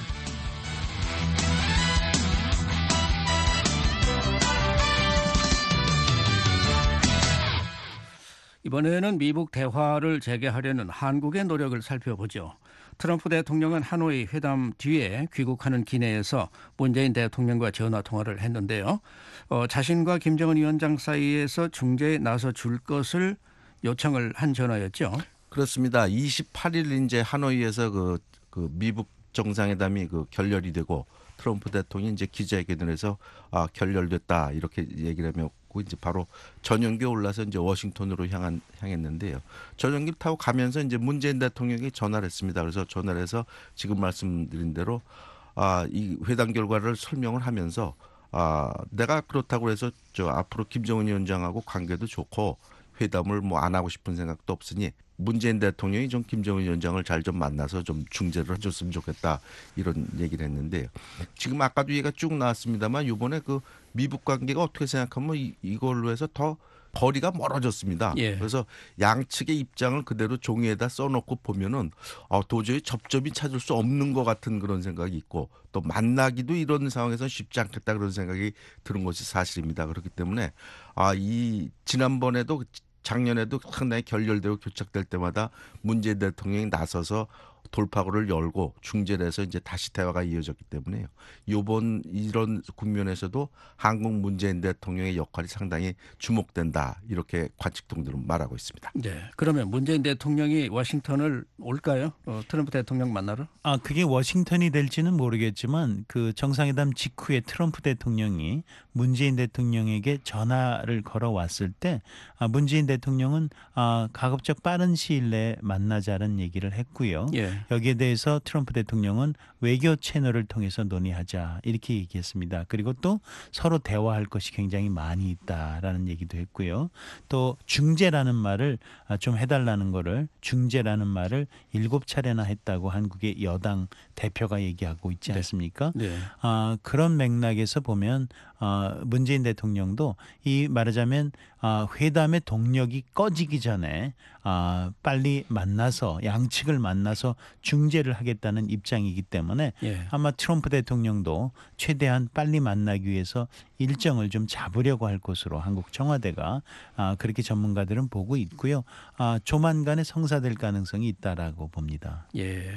이번에는 미북 대화를 재개하려는 한국의 노력을 살펴보죠. 트럼프 대통령은 하노이 회담 뒤에 귀국하는 기내에서 문재인 대통령과 전화 통화를 했는데요. 자신과 김정은 위원장 사이에서 중재에 나서 줄 것을 요청을 한 전화였죠. 그렇습니다. 28일 이제 하노이에서 그 미북 정상회담이 결렬이 되고 트럼프 대통령이 이제 기자회견에서 결렬됐다 이렇게 얘기를 하며 이제 바로 전용기에 올라서 이제 워싱턴으로 향했는데요. 전용기를 타고 가면서 이제 문재인 대통령이 전화를 했습니다. 그래서 전화를 해서 지금 말씀드린 대로 이 회담 결과를 설명을 하면서 내가 그렇다고 해서 앞으로 김정은 위원장하고 관계도 좋고 회담을 뭐 안 하고 싶은 생각도 없으니 문재인 대통령이 좀 김정은 위원장을 잘 좀 만나서 좀 중재를 해줬으면 좋겠다 이런 얘기를 했는데요. 지금 아까도 얘기가 쭉 나왔습니다만 이번에 그 미북 관계가 어떻게 생각하면 이걸로 해서 더 거리가 멀어졌습니다. 예. 그래서 양측의 입장을 그대로 종이에다 써놓고 보면은 도저히 접점이 찾을 수 없는 것 같은 그런 생각이 있고 또 만나기도 이런 상황에서 쉽지 않겠다 그런 생각이 드는 것이 사실입니다. 그렇기 때문에 이 지난번에도 작년에도 상당히 결렬되고 교착될 때마다 문재인 대통령이 나서서 돌파구를 열고 중재를 해서 이제 다시 대화가 이어졌기 때문에요. 이번 이런 국면에서도 한국 문재인 대통령의 역할이 상당히 주목된다. 이렇게 관측통들은 말하고 있습니다. 네. 그러면 문재인 대통령이 워싱턴을 올까요? 트럼프 대통령 만나러? 그게 워싱턴이 될지는 모르겠지만 그 정상회담 직후에 트럼프 대통령이 문재인 대통령에게 전화를 걸어왔을 때 문재인 대통령은 가급적 빠른 시일 내에 만나자는 얘기를 했고요. 예. 여기에 대해서 트럼프 대통령은 외교 채널을 통해서 논의하자 이렇게 얘기했습니다. 그리고 또 서로 대화할 것이 굉장히 많이 있다라는 얘기도 했고요. 또 중재라는 말을 좀 해달라는 거를 중재라는 말을 7차례나 했다고 한국의 여당 대표가 얘기하고 있지 않습니까? 네. 그런 맥락에서 보면 문재인 대통령도 이 말하자면 회담의 동력이 꺼지기 전에 빨리 만나서 양측을 만나서 중재를 하겠다는 입장이기 때문에 예. 아마 트럼프 대통령도 최대한 빨리 만나기 위해서 일정을 좀 잡으려고 할 것으로 한국 청와대가 그렇게 전문가들은 보고 있고요. 조만간에 성사될 가능성이 있다라고 봅니다. 예.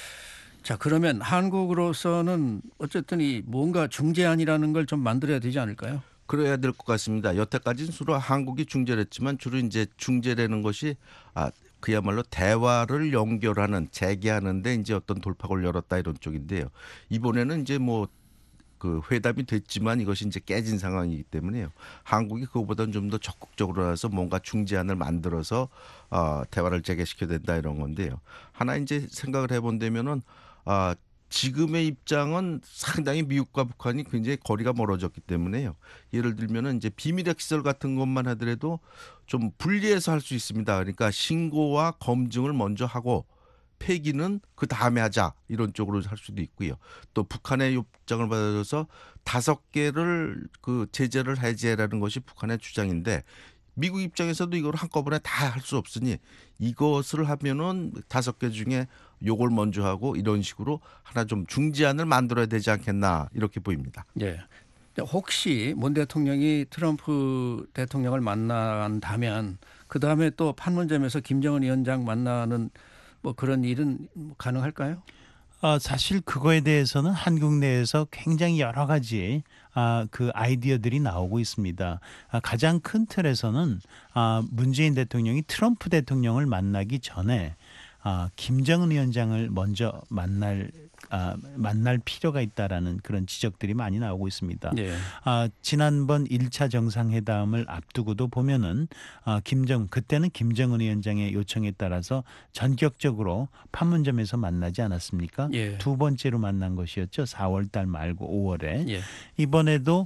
자, 그러면 한국으로서는 어쨌든 이 뭔가 중재안이라는 걸 좀 만들어야 되지 않을까요? 그래야 될 것 같습니다. 여태까지는 주로 한국이 중재를 했지만 주로 이제 중재라는 것이 그야말로 대화를 연결하는 재개하는데 이제 어떤 돌파구를 열었다 이런 쪽인데요. 이번에는 이제 뭐 그 회담이 됐지만 이것이 이제 깨진 상황이기 때문에요. 한국이 그거보다는 좀 더 적극적으로 해서 뭔가 중재안을 만들어서 대화를 재개시켜야 된다 이런 건데요. 하나 이제 생각을 해본다면은 지금의 입장은 상당히 미국과 북한이 굉장히 거리가 멀어졌기 때문에요. 예를 들면은 이제 비밀 시설 같은 것만 하더라도 좀 분리해서 할 수 있습니다. 그러니까 신고와 검증을 먼저 하고 폐기는 그 다음에 하자 이런 쪽으로 할 수도 있고요. 또 북한의 요청을 받아서 5개를 그 제재를 해제라는 것이 북한의 주장인데 미국 입장에서도 이걸 한꺼번에 다 할 수 없으니 이것을 하면은 5개 중에 요걸 먼저 하고 이런 식으로 하나 좀 중재안을 만들어야 되지 않겠나 이렇게 보입니다. 네. 혹시 문 대통령이 트럼프 대통령을 만난다면 그 다음에 또 판문점에서 김정은 위원장 만나는 뭐 그런 일은 가능할까요? 사실 그거에 대해서는 한국 내에서 굉장히 여러 가지 그 아이디어들이 나오고 있습니다. 가장 큰 틀에서는 문재인 대통령이 트럼프 대통령을 만나기 전에 김정은 위원장을 먼저 만날 필요가 있다라는 그런 지적들이 많이 나오고 있습니다. 네. 지난번 1차 정상회담을 앞두고도 보면은 그때는 김정은 위원장의 요청에 따라서 전격적으로 판문점에서 만나지 않았습니까? 예. 두 번째로 만난 것이었죠. 4월 달 말고 5월에. 예. 이번에도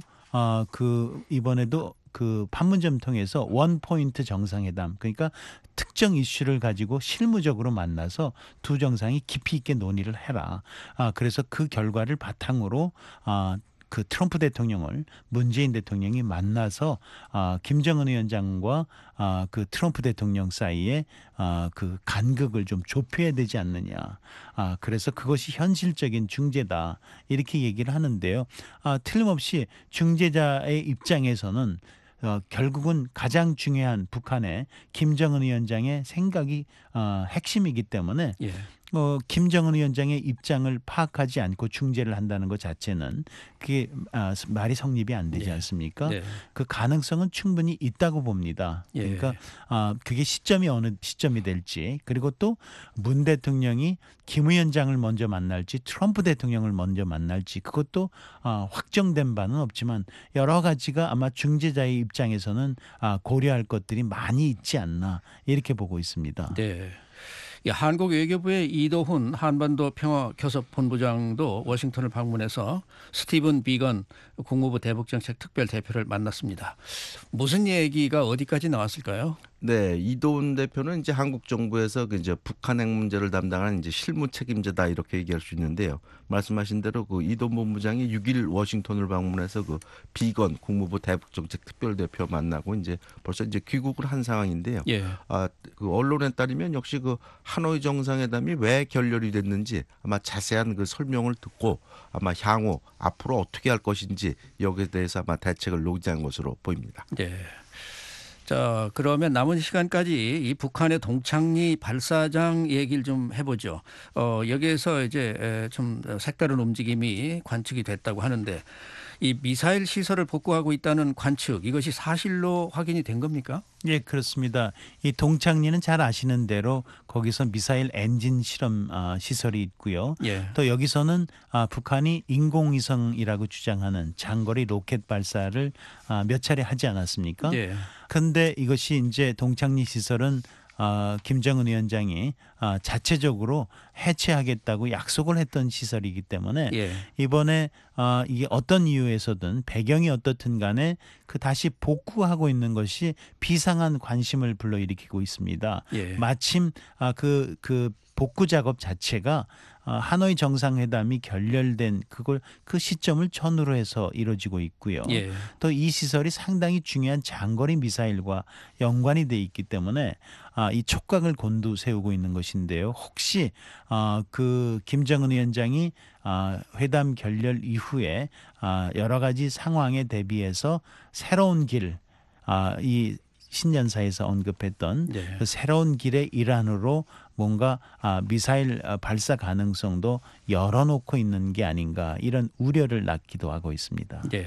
그 판문점 통해서 원포인트 정상회담 그러니까 특정 이슈를 가지고 실무적으로 만나서 두 정상이 깊이 있게 논의를 해라. 그래서 그 결과를 바탕으로 그 트럼프 대통령을 문재인 대통령이 만나서 김정은 위원장과 그 트럼프 대통령 사이에 그 간극을 좀 좁혀야 되지 않느냐. 그래서 그것이 현실적인 중재다. 이렇게 얘기를 하는데요. 틀림없이 중재자의 입장에서는 결국은 가장 중요한 북한의 김정은 위원장의 생각이 핵심이기 때문에 예. 김정은 위원장의 입장을 파악하지 않고 중재를 한다는 것 자체는 그게 말이 성립이 안 되지 않습니까? 네. 그 가능성은 충분히 있다고 봅니다. 그러니까 그게 시점이 어느 시점이 될지, 그리고 또 문 대통령이 김 위원장을 먼저 만날지 트럼프 대통령을 먼저 만날지, 그것도 확정된 바는 없지만 여러 가지가 아마 중재자의 입장에서는 고려할 것들이 많이 있지 않나 이렇게 보고 있습니다. 네. 한국 외교부의 이도훈 한반도 평화교섭본부장도 워싱턴을 방문해서 스티븐 비건 국무부 대북정책 특별대표를 만났습니다. 무슨 얘기가 어디까지 나왔을까요? 네, 이도훈 대표는 이제 한국 정부에서 이제 북한 핵 문제를 담당하는 이제 실무 책임자다 이렇게 얘기할 수 있는데요. 말씀하신 대로 그 이도훈 본부장이 6일 워싱턴을 방문해서 그 비건 국무부 대북정책 특별대표 만나고 이제 벌써 이제 귀국을 한 상황인데요. 예. 그 언론에 따르면 역시 그 하노이 정상회담이 왜 결렬이 됐는지 아마 자세한 그 설명을 듣고 아마 향후 앞으로 어떻게 할 것인지 여기에 대해서 아마 대책을 논의한 것으로 보입니다. 네. 자, 그러면 남은 시간까지 이 북한의 동창리 발사장 얘기를 좀 해보죠. 여기에서 이제 좀 색다른 움직임이 관측이 됐다고 하는데 이 미사일 시설을 복구하고 있다는 관측, 이것이 사실로 확인이 된 겁니까? 예, 그렇습니다. 이 동창리는 잘 아시는 대로 거기서 미사일 엔진 실험 시설이 있고요. 예. 또 여기서는 북한이 인공위성이라고 주장하는 장거리 로켓 발사를 몇 차례 하지 않았습니까? 예. 그런데 이것이 이제 동창리 시설은 김정은 위원장이 자체적으로 해체하겠다고 약속을 했던 시설이기 때문에 예. 이번에 이게 어떤 이유에서든 배경이 어떻든 간에 그 다시 복구하고 있는 것이 비상한 관심을 불러일으키고 있습니다. 예. 마침 그 복구 작업 자체가 하노이 정상회담이 결렬된 그 시점을 전후로 해서 이루어지고 있고요. 예. 또 이 시설이 상당히 중요한 장거리 미사일과 연관이 돼 있기 때문에 이 촉각을 곤두세우고 있는 것인데요. 혹시 그 김정은 위원장이 회담 결렬 이후에 여러 가지 상황에 대비해서 새로운 길, 이 신년사에서 언급했던 네. 그 새로운 길의 일환으로 뭔가 미사일 발사 가능성도 열어놓고 있는 게 아닌가, 이런 우려를 낳기도 하고 있습니다. 네.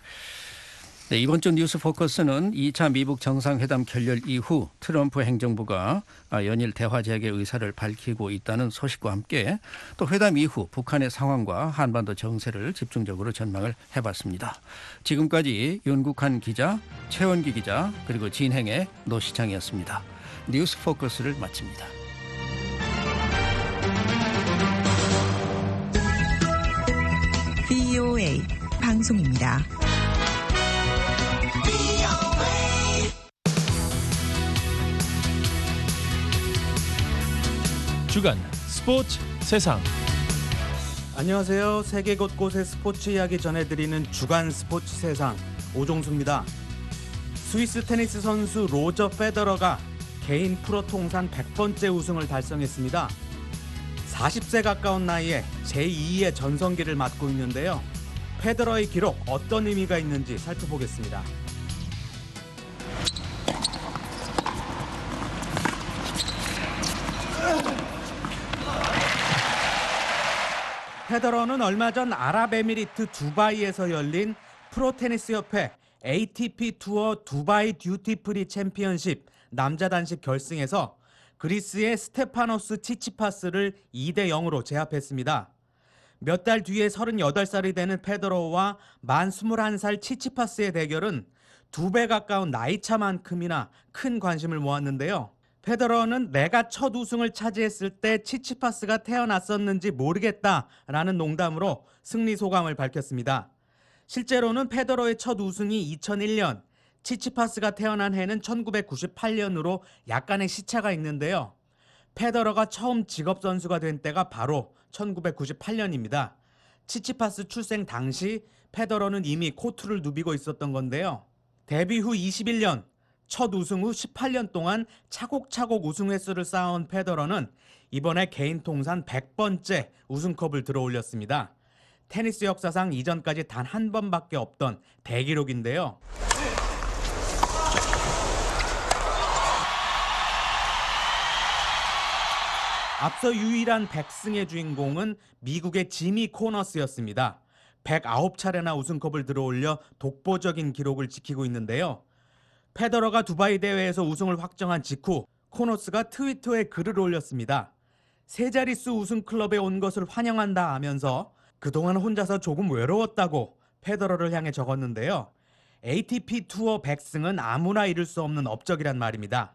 네, 이번 주 뉴스 포커스는 2차 미북 정상회담 결렬 이후 트럼프 행정부가 연일 대화 재개 의사를 밝히고 있다는 소식과 함께 또 회담 이후 북한의 상황과 한반도 정세를 집중적으로 전망을 해봤습니다. 지금까지 윤국한 기자, 최원기 기자, 그리고 진행의 노시창이었습니다. 뉴스 포커스를 마칩니다. VOA 방송입니다. 주간 스포츠 세상. 안녕하세요. 세계 곳곳의 스포츠 이야기 전해드리는 주간 스포츠 세상 오종수입니다. 스위스 테니스 선수 로저 페더러가 개인 프로 통산 100번째 우승을 달성했습니다. 40세 가까운 나이에 제2의 전성기를 맞고 있는데요. 페더러의 기록 어떤 의미가 있는지 살펴보겠습니다. 페더러는 얼마 전 아랍에미리트 두바이에서 열린 프로테니스 협회 ATP 투어 두바이 듀티프리 챔피언십 남자 단식 결승에서 그리스의 스테파노스 치치파스를 2대 0으로 제압했습니다. 몇 달 뒤에 38살이 되는 페더러와 만 21살 치치파스의 대결은 2배 가까운 나이차만큼이나 큰 관심을 모았는데요. 페더러는 내가 첫 우승을 차지했을 때 치치파스가 태어났었는지 모르겠다라는 농담으로 승리 소감을 밝혔습니다. 실제로는 페더러의 첫 우승이 2001년, 치치파스가 태어난 해는 1998년으로 약간의 시차가 있는데요. 페더러가 처음 직업선수가 된 때가 바로 1998년입니다. 치치파스 출생 당시 페더러는 이미 코트를 누비고 있었던 건데요. 데뷔 후 21년, 첫 우승 후 18년 동안 차곡차곡 우승 횟수를 쌓아온 페더러는 이번에 개인 통산 100번째 우승컵을 들어올렸습니다. 테니스 역사상 이전까지 단 한 번밖에 없던 대기록인데요. 앞서 유일한 100승의 주인공은 미국의 지미 코너스였습니다. 109차례나 우승컵을 들어올려 독보적인 기록을 지키고 있는데요. 페더러가 두바이 대회에서 우승을 확정한 직후 코너스가 트위터에 글을 올렸습니다. 세 자릿수 우승 클럽에 온 것을 환영한다 하면서 그동안 혼자서 조금 외로웠다고 페더러를 향해 적었는데요. ATP 투어 100승은 아무나 이룰 수 없는 업적이란 말입니다.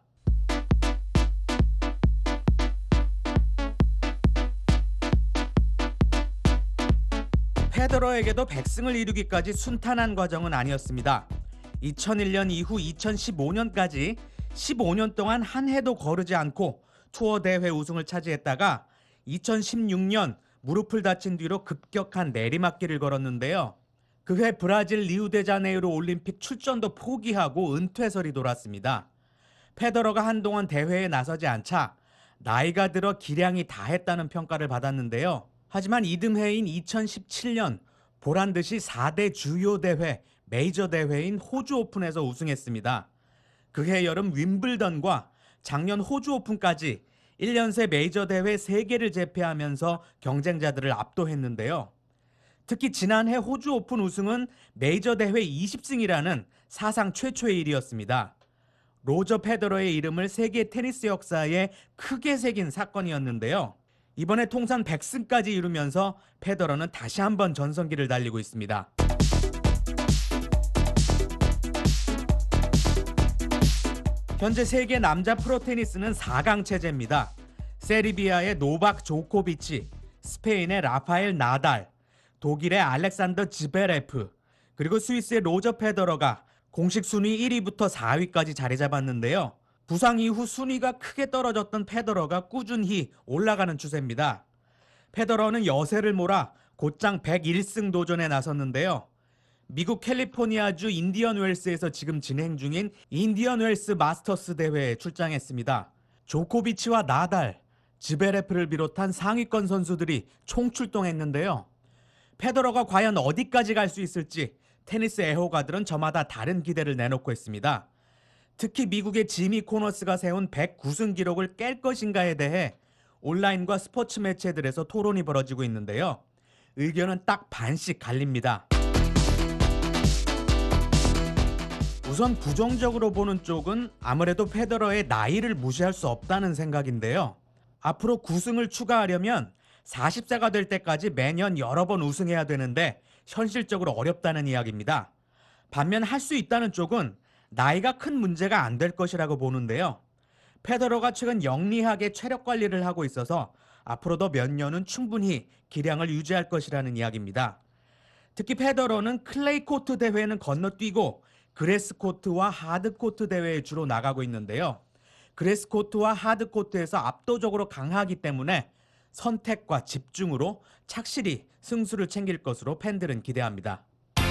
페더러에게도 100승을 이루기까지 순탄한 과정은 아니었습니다. 2001년 이후 2015년까지 15년 동안 한 해도 거르지 않고 투어 대회 우승을 차지했다가 2016년 무릎을 다친 뒤로 급격한 내리막길을 걸었는데요. 그 해 브라질 리우데자네이루 올림픽 출전도 포기하고 은퇴설이 돌았습니다. 페더러가 한동안 대회에 나서지 않자 나이가 들어 기량이 다했다는 평가를 받았는데요. 하지만 이듬해인 2017년 보란듯이 4대 주요 대회, 메이저 대회인 호주 오픈에서 우승했습니다. 그해 여름 윈블던과 작년 호주 오픈까지 1년 새 메이저 대회 3개를 제패하면서 경쟁자들을 압도했는데요. 특히 지난해 호주 오픈 우승은 메이저 대회 20승이라는 사상 최초의 일이었습니다. 로저 페더러의 이름을 세계 테니스 역사에 크게 새긴 사건이었는데요. 이번에 통산 100승까지 이루면서 페더러는 다시 한번 전성기를 달리고 있습니다. 현재 세계 남자 프로테니스는 4강 체제입니다. 세르비아의 노박 조코비치, 스페인의 라파엘 나달, 독일의 알렉산더 지베레프, 그리고 스위스의 로저 페더러가 공식 순위 1위부터 4위까지 자리 잡았는데요. 부상 이후 순위가 크게 떨어졌던 페더러가 꾸준히 올라가는 추세입니다. 페더러는 여세를 몰아 곧장 101승 도전에 나섰는데요. 미국 캘리포니아주 인디언 웰스에서 지금 진행 중인 인디언 웰스 마스터스 대회에 출장했습니다. 조코비치와 나달, 지베레프를 비롯한 상위권 선수들이 총출동했는데요. 페더러가 과연 어디까지 갈 수 있을지 테니스 애호가들은 저마다 다른 기대를 내놓고 있습니다. 특히 미국의 지미 코너스가 세운 109승 기록을 깰 것인가에 대해 온라인과 스포츠 매체들에서 토론이 벌어지고 있는데요. 의견은 딱 반씩 갈립니다. 우선 부정적으로 보는 쪽은 아무래도 페더러의 나이를 무시할 수 없다는 생각인데요. 앞으로 9승을 추가하려면 40세가 될 때까지 매년 여러 번 우승해야 되는데 현실적으로 어렵다는 이야기입니다. 반면 할 수 있다는 쪽은 나이가 큰 문제가 안 될 것이라고 보는데요. 페더러가 최근 영리하게 체력 관리를 하고 있어서 앞으로도 몇 년은 충분히 기량을 유지할 것이라는 이야기입니다. 특히 페더러는 클레이 코트 대회는 건너뛰고 그래스 코트와 하드 코트 대회에 주로 나가고 있는데요. 그래스 코트와 하드 코트에서 압도적으로 강하기 때문에 선택과 집중으로 착실히 승수를 챙길 것으로 팬들은 기대합니다.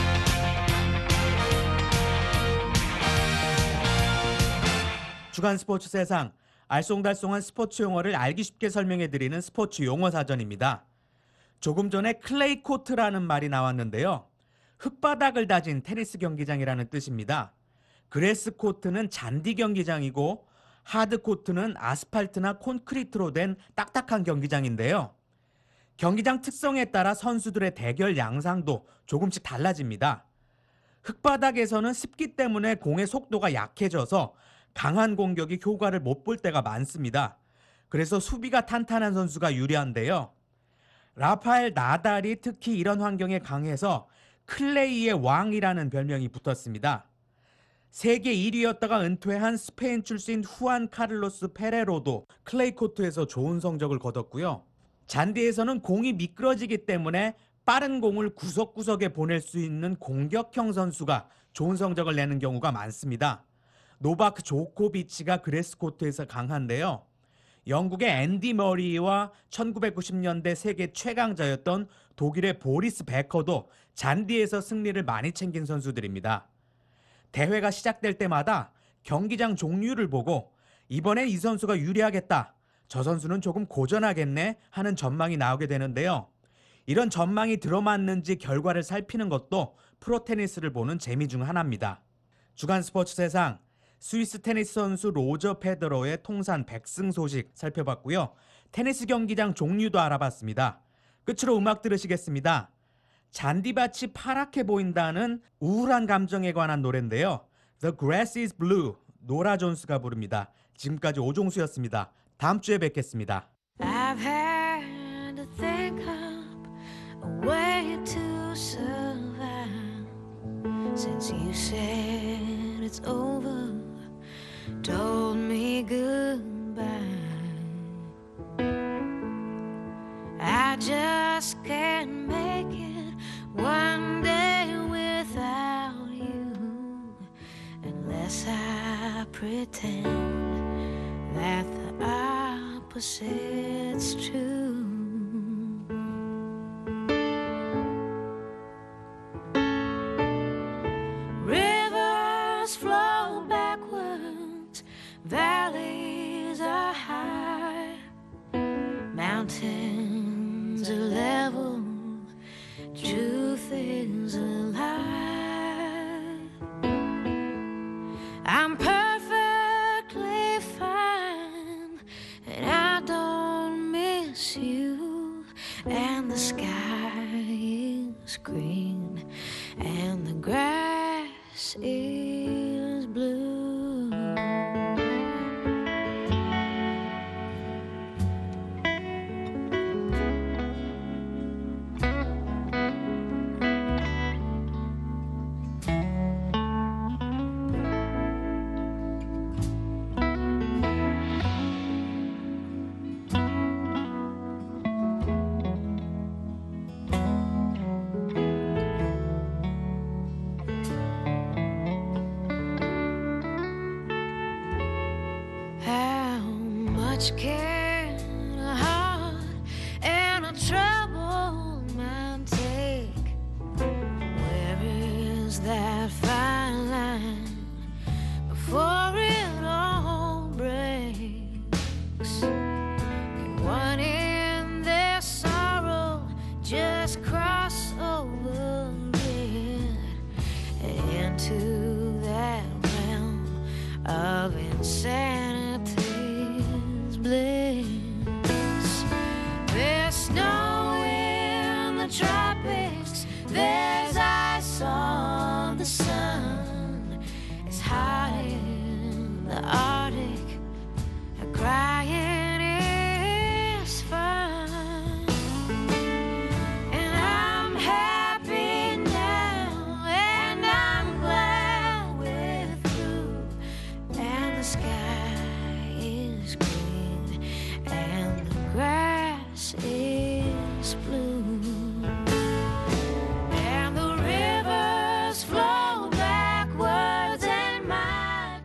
주간 스포츠 세상, 알쏭달쏭한 스포츠 용어를 알기 쉽게 설명해드리는 스포츠 용어 사전입니다. 조금 전에 클레이 코트라는 말이 나왔는데요. 흙바닥을 다진 테니스 경기장이라는 뜻입니다. 그래스 코트는 잔디 경기장이고 하드 코트는 아스팔트나 콘크리트로 된 딱딱한 경기장인데요. 경기장 특성에 따라 선수들의 대결 양상도 조금씩 달라집니다. 흙바닥에서는 습기 때문에 공의 속도가 약해져서 강한 공격이 효과를 못 볼 때가 많습니다. 그래서 수비가 탄탄한 선수가 유리한데요. 라파엘 나달이 특히 이런 환경에 강해서 클레이의 왕이라는 별명이 붙었습니다. 세계 1위였다가 은퇴한 스페인 출신 후안 카를로스 페레로도 클레이 코트에서 좋은 성적을 거뒀고요. 잔디에서는 공이 미끄러지기 때문에 빠른 공을 구석구석에 보낼 수 있는 공격형 선수가 좋은 성적을 내는 경우가 많습니다. 노바크 조코비치가 그래스 코트에서 강한데요. 영국의 앤디 머리와 1990년대 세계 최강자였던 독일의 보리스 베커도 잔디에서 승리를 많이 챙긴 선수들입니다. 대회가 시작될 때마다 경기장 종류를 보고 이번엔 이 선수가 유리하겠다, 저 선수는 조금 고전하겠네 하는 전망이 나오게 되는데요. 이런 전망이 들어맞는지 결과를 살피는 것도 프로테니스를 보는 재미 중 하나입니다. 주간 스포츠 세상, 스위스 테니스 선수 로저 페더러의 통산 100승 소식 살펴봤고요. 테니스 경기장 종류도 알아봤습니다. 끝으로 음악 들으시겠습니다. 잔디밭이 파랗게 보인다는 우울한 감정에 관한 노래인데요. The Grass is Blue, 노라 존스가 부릅니다. 지금까지 오종수였습니다. 다음 주에 뵙겠습니다. I've had to think up a way to survive since you said it's over, told me goodbye. I just can't make it one day without you unless I pretend that the opposite's true. Rivers flow backwards, valleys are high, mountains are level, truth is a lie. I'm perfectly fine, and I don't miss you. And the sky is green, and the grass is blue. Much can a heart and a troubled mind take? Where is that fine line before it all breaks? Can one in their sorrow just cross over it and into that realm of insanity? There's snow in the tropics, there's ice on the sun. It's hot in the Arctic, crying is fun. And I'm happy now, and I'm glad we're through. And the sky is green, and the grass is blue, and the rivers flow backwards, and my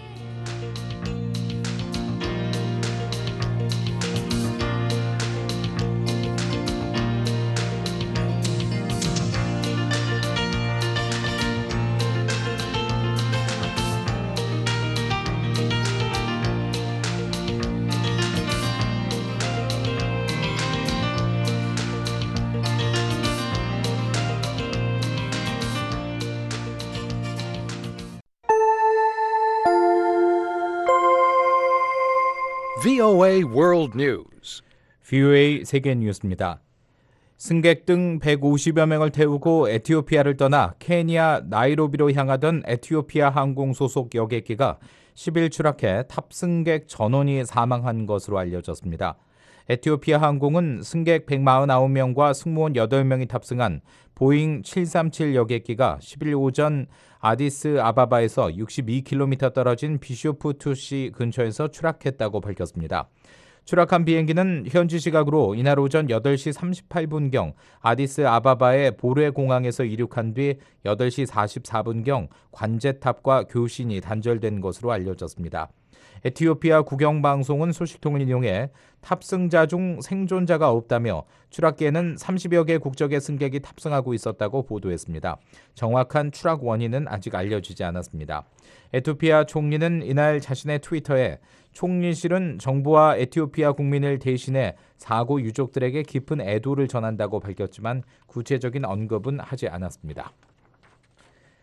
VOA World News. VOA 세계 뉴스입니다. 승객 등 150여 명을 태우고 에티오피아를 떠나 케냐 나이로비로 향하던 에티오피아 항공 소속 여객기가 10일 추락해 탑승객 전원이 사망한 것으로 알려졌습니다. 에티오피아 항공은 승객 149명과 승무원 8명이 탑승한 보잉 737 여객기가 10일 오전 아디스 아바바에서 62km 떨어진 비쇼프투시 근처에서 추락했다고 밝혔습니다. 추락한 비행기는 현지 시각으로 이날 오전 8시 38분경 아디스 아바바의 보레 공항에서 이륙한 뒤 8시 44분경 관제탑과 교신이 단절된 것으로 알려졌습니다. 에티오피아 국영방송은 소식통을 인용해 탑승자 중 생존자가 없다며 추락기에는 30여 개 국적의 승객이 탑승하고 있었다고 보도했습니다. 정확한 추락 원인은 아직 알려지지 않았습니다. 에티오피아 총리는 이날 자신의 트위터에 총리실은 정부와 에티오피아 국민을 대신해 사고 유족들에게 깊은 애도를 전한다고 밝혔지만 구체적인 언급은 하지 않았습니다.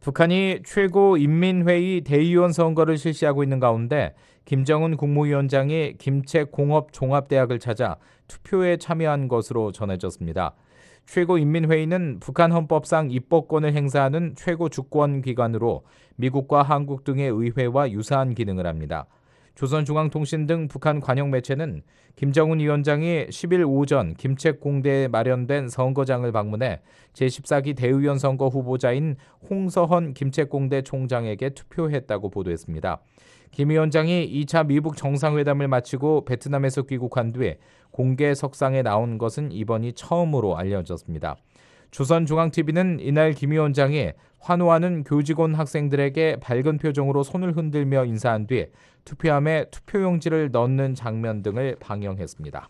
북한이 최고인민회의 대의원 선거를 실시하고 있는 가운데 김정은 국무위원장이 김책공업종합대학을 찾아 투표에 참여한 것으로 전해졌습니다. 최고인민회의는 북한 헌법상 입법권을 행사하는 최고 주권기관으로 미국과 한국 등의 의회와 유사한 기능을 합니다. 조선중앙통신 등 북한 관영 매체는 김정은 위원장이 10일 오전 김책공대에 마련된 선거장을 방문해 제14기 대의원 선거 후보자인 홍서헌 김책공대 총장에게 투표했다고 보도했습니다. 김 위원장이 2차 미북 정상회담을 마치고 베트남에서 귀국한 뒤에 공개 석상에 나온 것은 이번이 처음으로 알려졌습니다. 조선중앙TV는 이날 김 위원장이 환호하는 교직원 학생들에게 밝은 표정으로 손을 흔들며 인사한 뒤 투표함에 투표용지를 넣는 장면 등을 방영했습니다.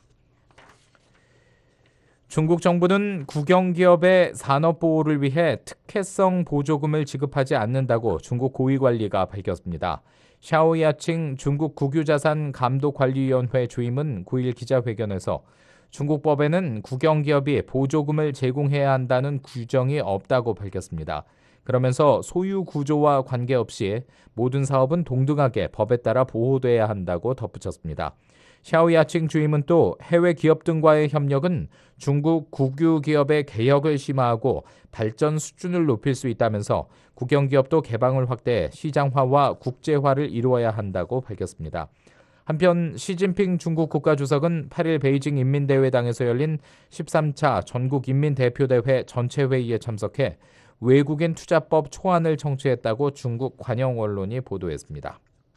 중국 정부는 국영기업의 산업보호를 위해 특혜성 보조금을 지급하지 않는다고 중국 고위관리가 밝혔습니다. 샤오야칭 중국 국유자산 감독관리위원회 주임은 9일 기자회견에서 중국 법에는 국영기업이 보조금을 제공해야 한다는 규정이 없다고 밝혔습니다. 그러면서 소유 구조와 관계없이 모든 사업은 동등하게 법에 따라 보호돼야 한다고 덧붙였습니다. 샤오야칭 주임은 또 해외 기업 등과의 협력은 중국 국유 기업의 개혁을 심화하고 발전 수준을 높일 수 있다면서 국영기업도 개방을 확대해 시장화와 국제화를 이루어야 한다고 밝혔습니다. 한편 시진핑 중국 국가주석은 8일 베이징 인민대회당에서 열린 13차 전국인민대표대회 전체 회의에 참석해 외국인 투자법 초안을 청취했다고 중국 관영 언론이 보도했습니다.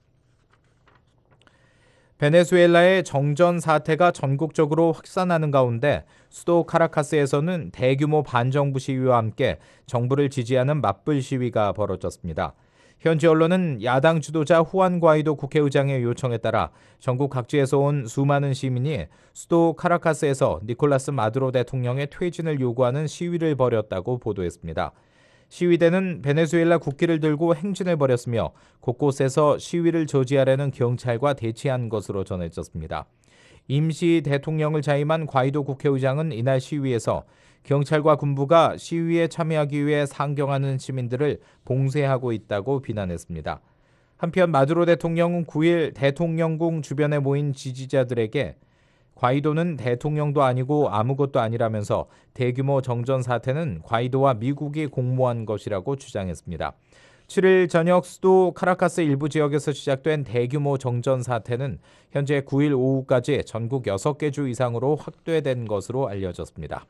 베네수엘라의 정전 사태가 전국적으로 확산하는 가운데 수도 카라카스에서는 대규모 반정부 시위와 함께 정부를 지지하는 맞불 시위가 벌어졌습니다. 현지 언론은 야당 주도자 후안 과이도 국회의장의 요청에 따라 전국 각지에서 온 수많은 시민이 수도 카라카스에서 니콜라스 마두로 대통령의 퇴진을 요구하는 시위를 벌였다고 보도했습니다. 시위대는 베네수엘라 국기를 들고 행진을 벌였으며 곳곳에서 시위를 저지하려는 경찰과 대치한 것으로 전해졌습니다. 임시 대통령을 자임한 과이도 국회의장은 이날 시위에서 경찰과 군부가 시위에 참여하기 위해 상경하는 시민들을 봉쇄하고 있다고 비난했습니다. 한편 마두로 대통령은 9일 대통령궁 주변에 모인 지지자들에게 과이도는 대통령도 아니고 아무것도 아니라면서 대규모 정전 사태는 과이도와 미국이 공모한 것이라고 주장했습니다. 7일 저녁 수도 카라카스 일부 지역에서 시작된 대규모 정전 사태는 현재 9일 오후까지 전국 6개 주 이상으로 확대된 것으로 알려졌습니다.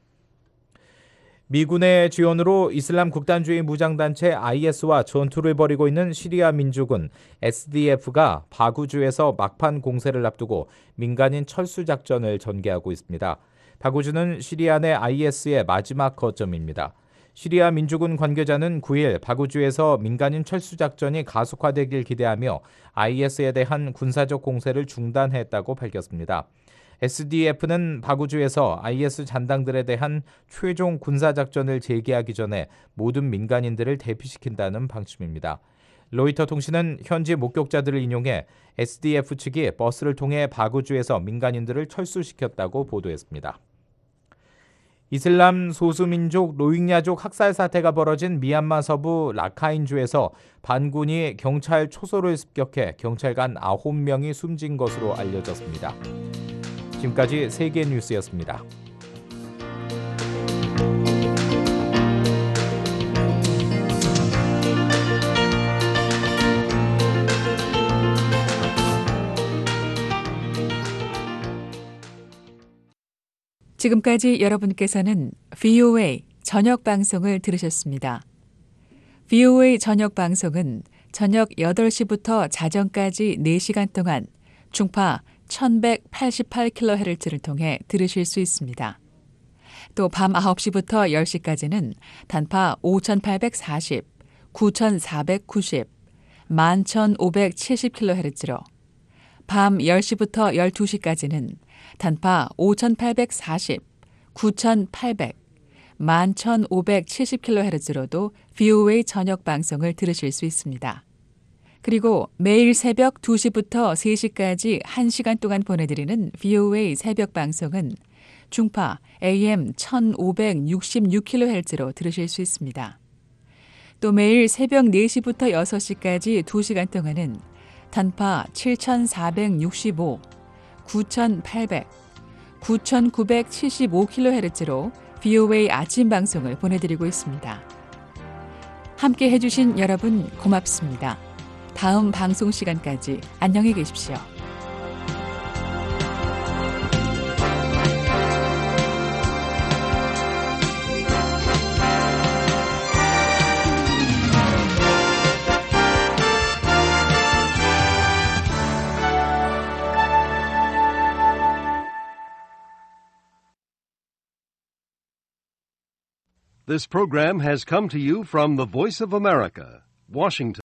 미군의 지원으로 이슬람 국단주의 무장단체 IS와 전투를 벌이고 있는 시리아 민주군 SDF가 바구주에서 막판 공세를 앞두고 민간인 철수 작전을 전개하고 있습니다. 바구주는 시리아 내 IS의 마지막 거점입니다. 시리아 민주군 관계자는 9일 바구주에서 민간인 철수 작전이 가속화되길 기대하며 IS에 대한 군사적 공세를 중단했다고 밝혔습니다. SDF는 바구주에서 IS 잔당들에 대한 최종 군사작전을 재개하기 전에 모든 민간인들을 대피시킨다는 방침입니다. 로이터 통신은 현지 목격자들을 인용해 SDF 측이 버스를 통해 바구주에서 민간인들을 철수시켰다고 보도했습니다. 이슬람 소수민족 로힝야족 학살 사태가 벌어진 미얀마 서부 라카인주에서 반군이 경찰 초소를 습격해 경찰관 9명이 숨진 것으로 알려졌습니다. 지금까지 세계 뉴스였습니다. 지금까지 여러분께서는 VOA 저녁 방송을 들으셨습니다. VOA 저녁 방송은 저녁 8시부터 자정까지 4시간 동안 중파 1188kHz를 통해 들으실 수 있습니다. 또 밤 9시부터 10시까지는 단파 5840, 9490, 11570kHz로 밤 10시부터 12시까지는 단파 5840, 9800, 11570kHz로도 VOA 저녁 방송을 들으실 수 있습니다. 그리고 매일 새벽 2시부터 3시까지 1시간 동안 보내드리는 VOA 새벽 방송은 중파 AM 1566kHz로 들으실 수 있습니다. 또 매일 새벽 4시부터 6시까지 2시간 동안은 단파 7,465, 9,800, 9,975kHz로 VOA 아침 방송을 보내드리고 있습니다. 함께 해주신 여러분 고맙습니다. 다음 방송 시간까지 안녕히 계십시오. This program has come to you from the Voice of America, Washington.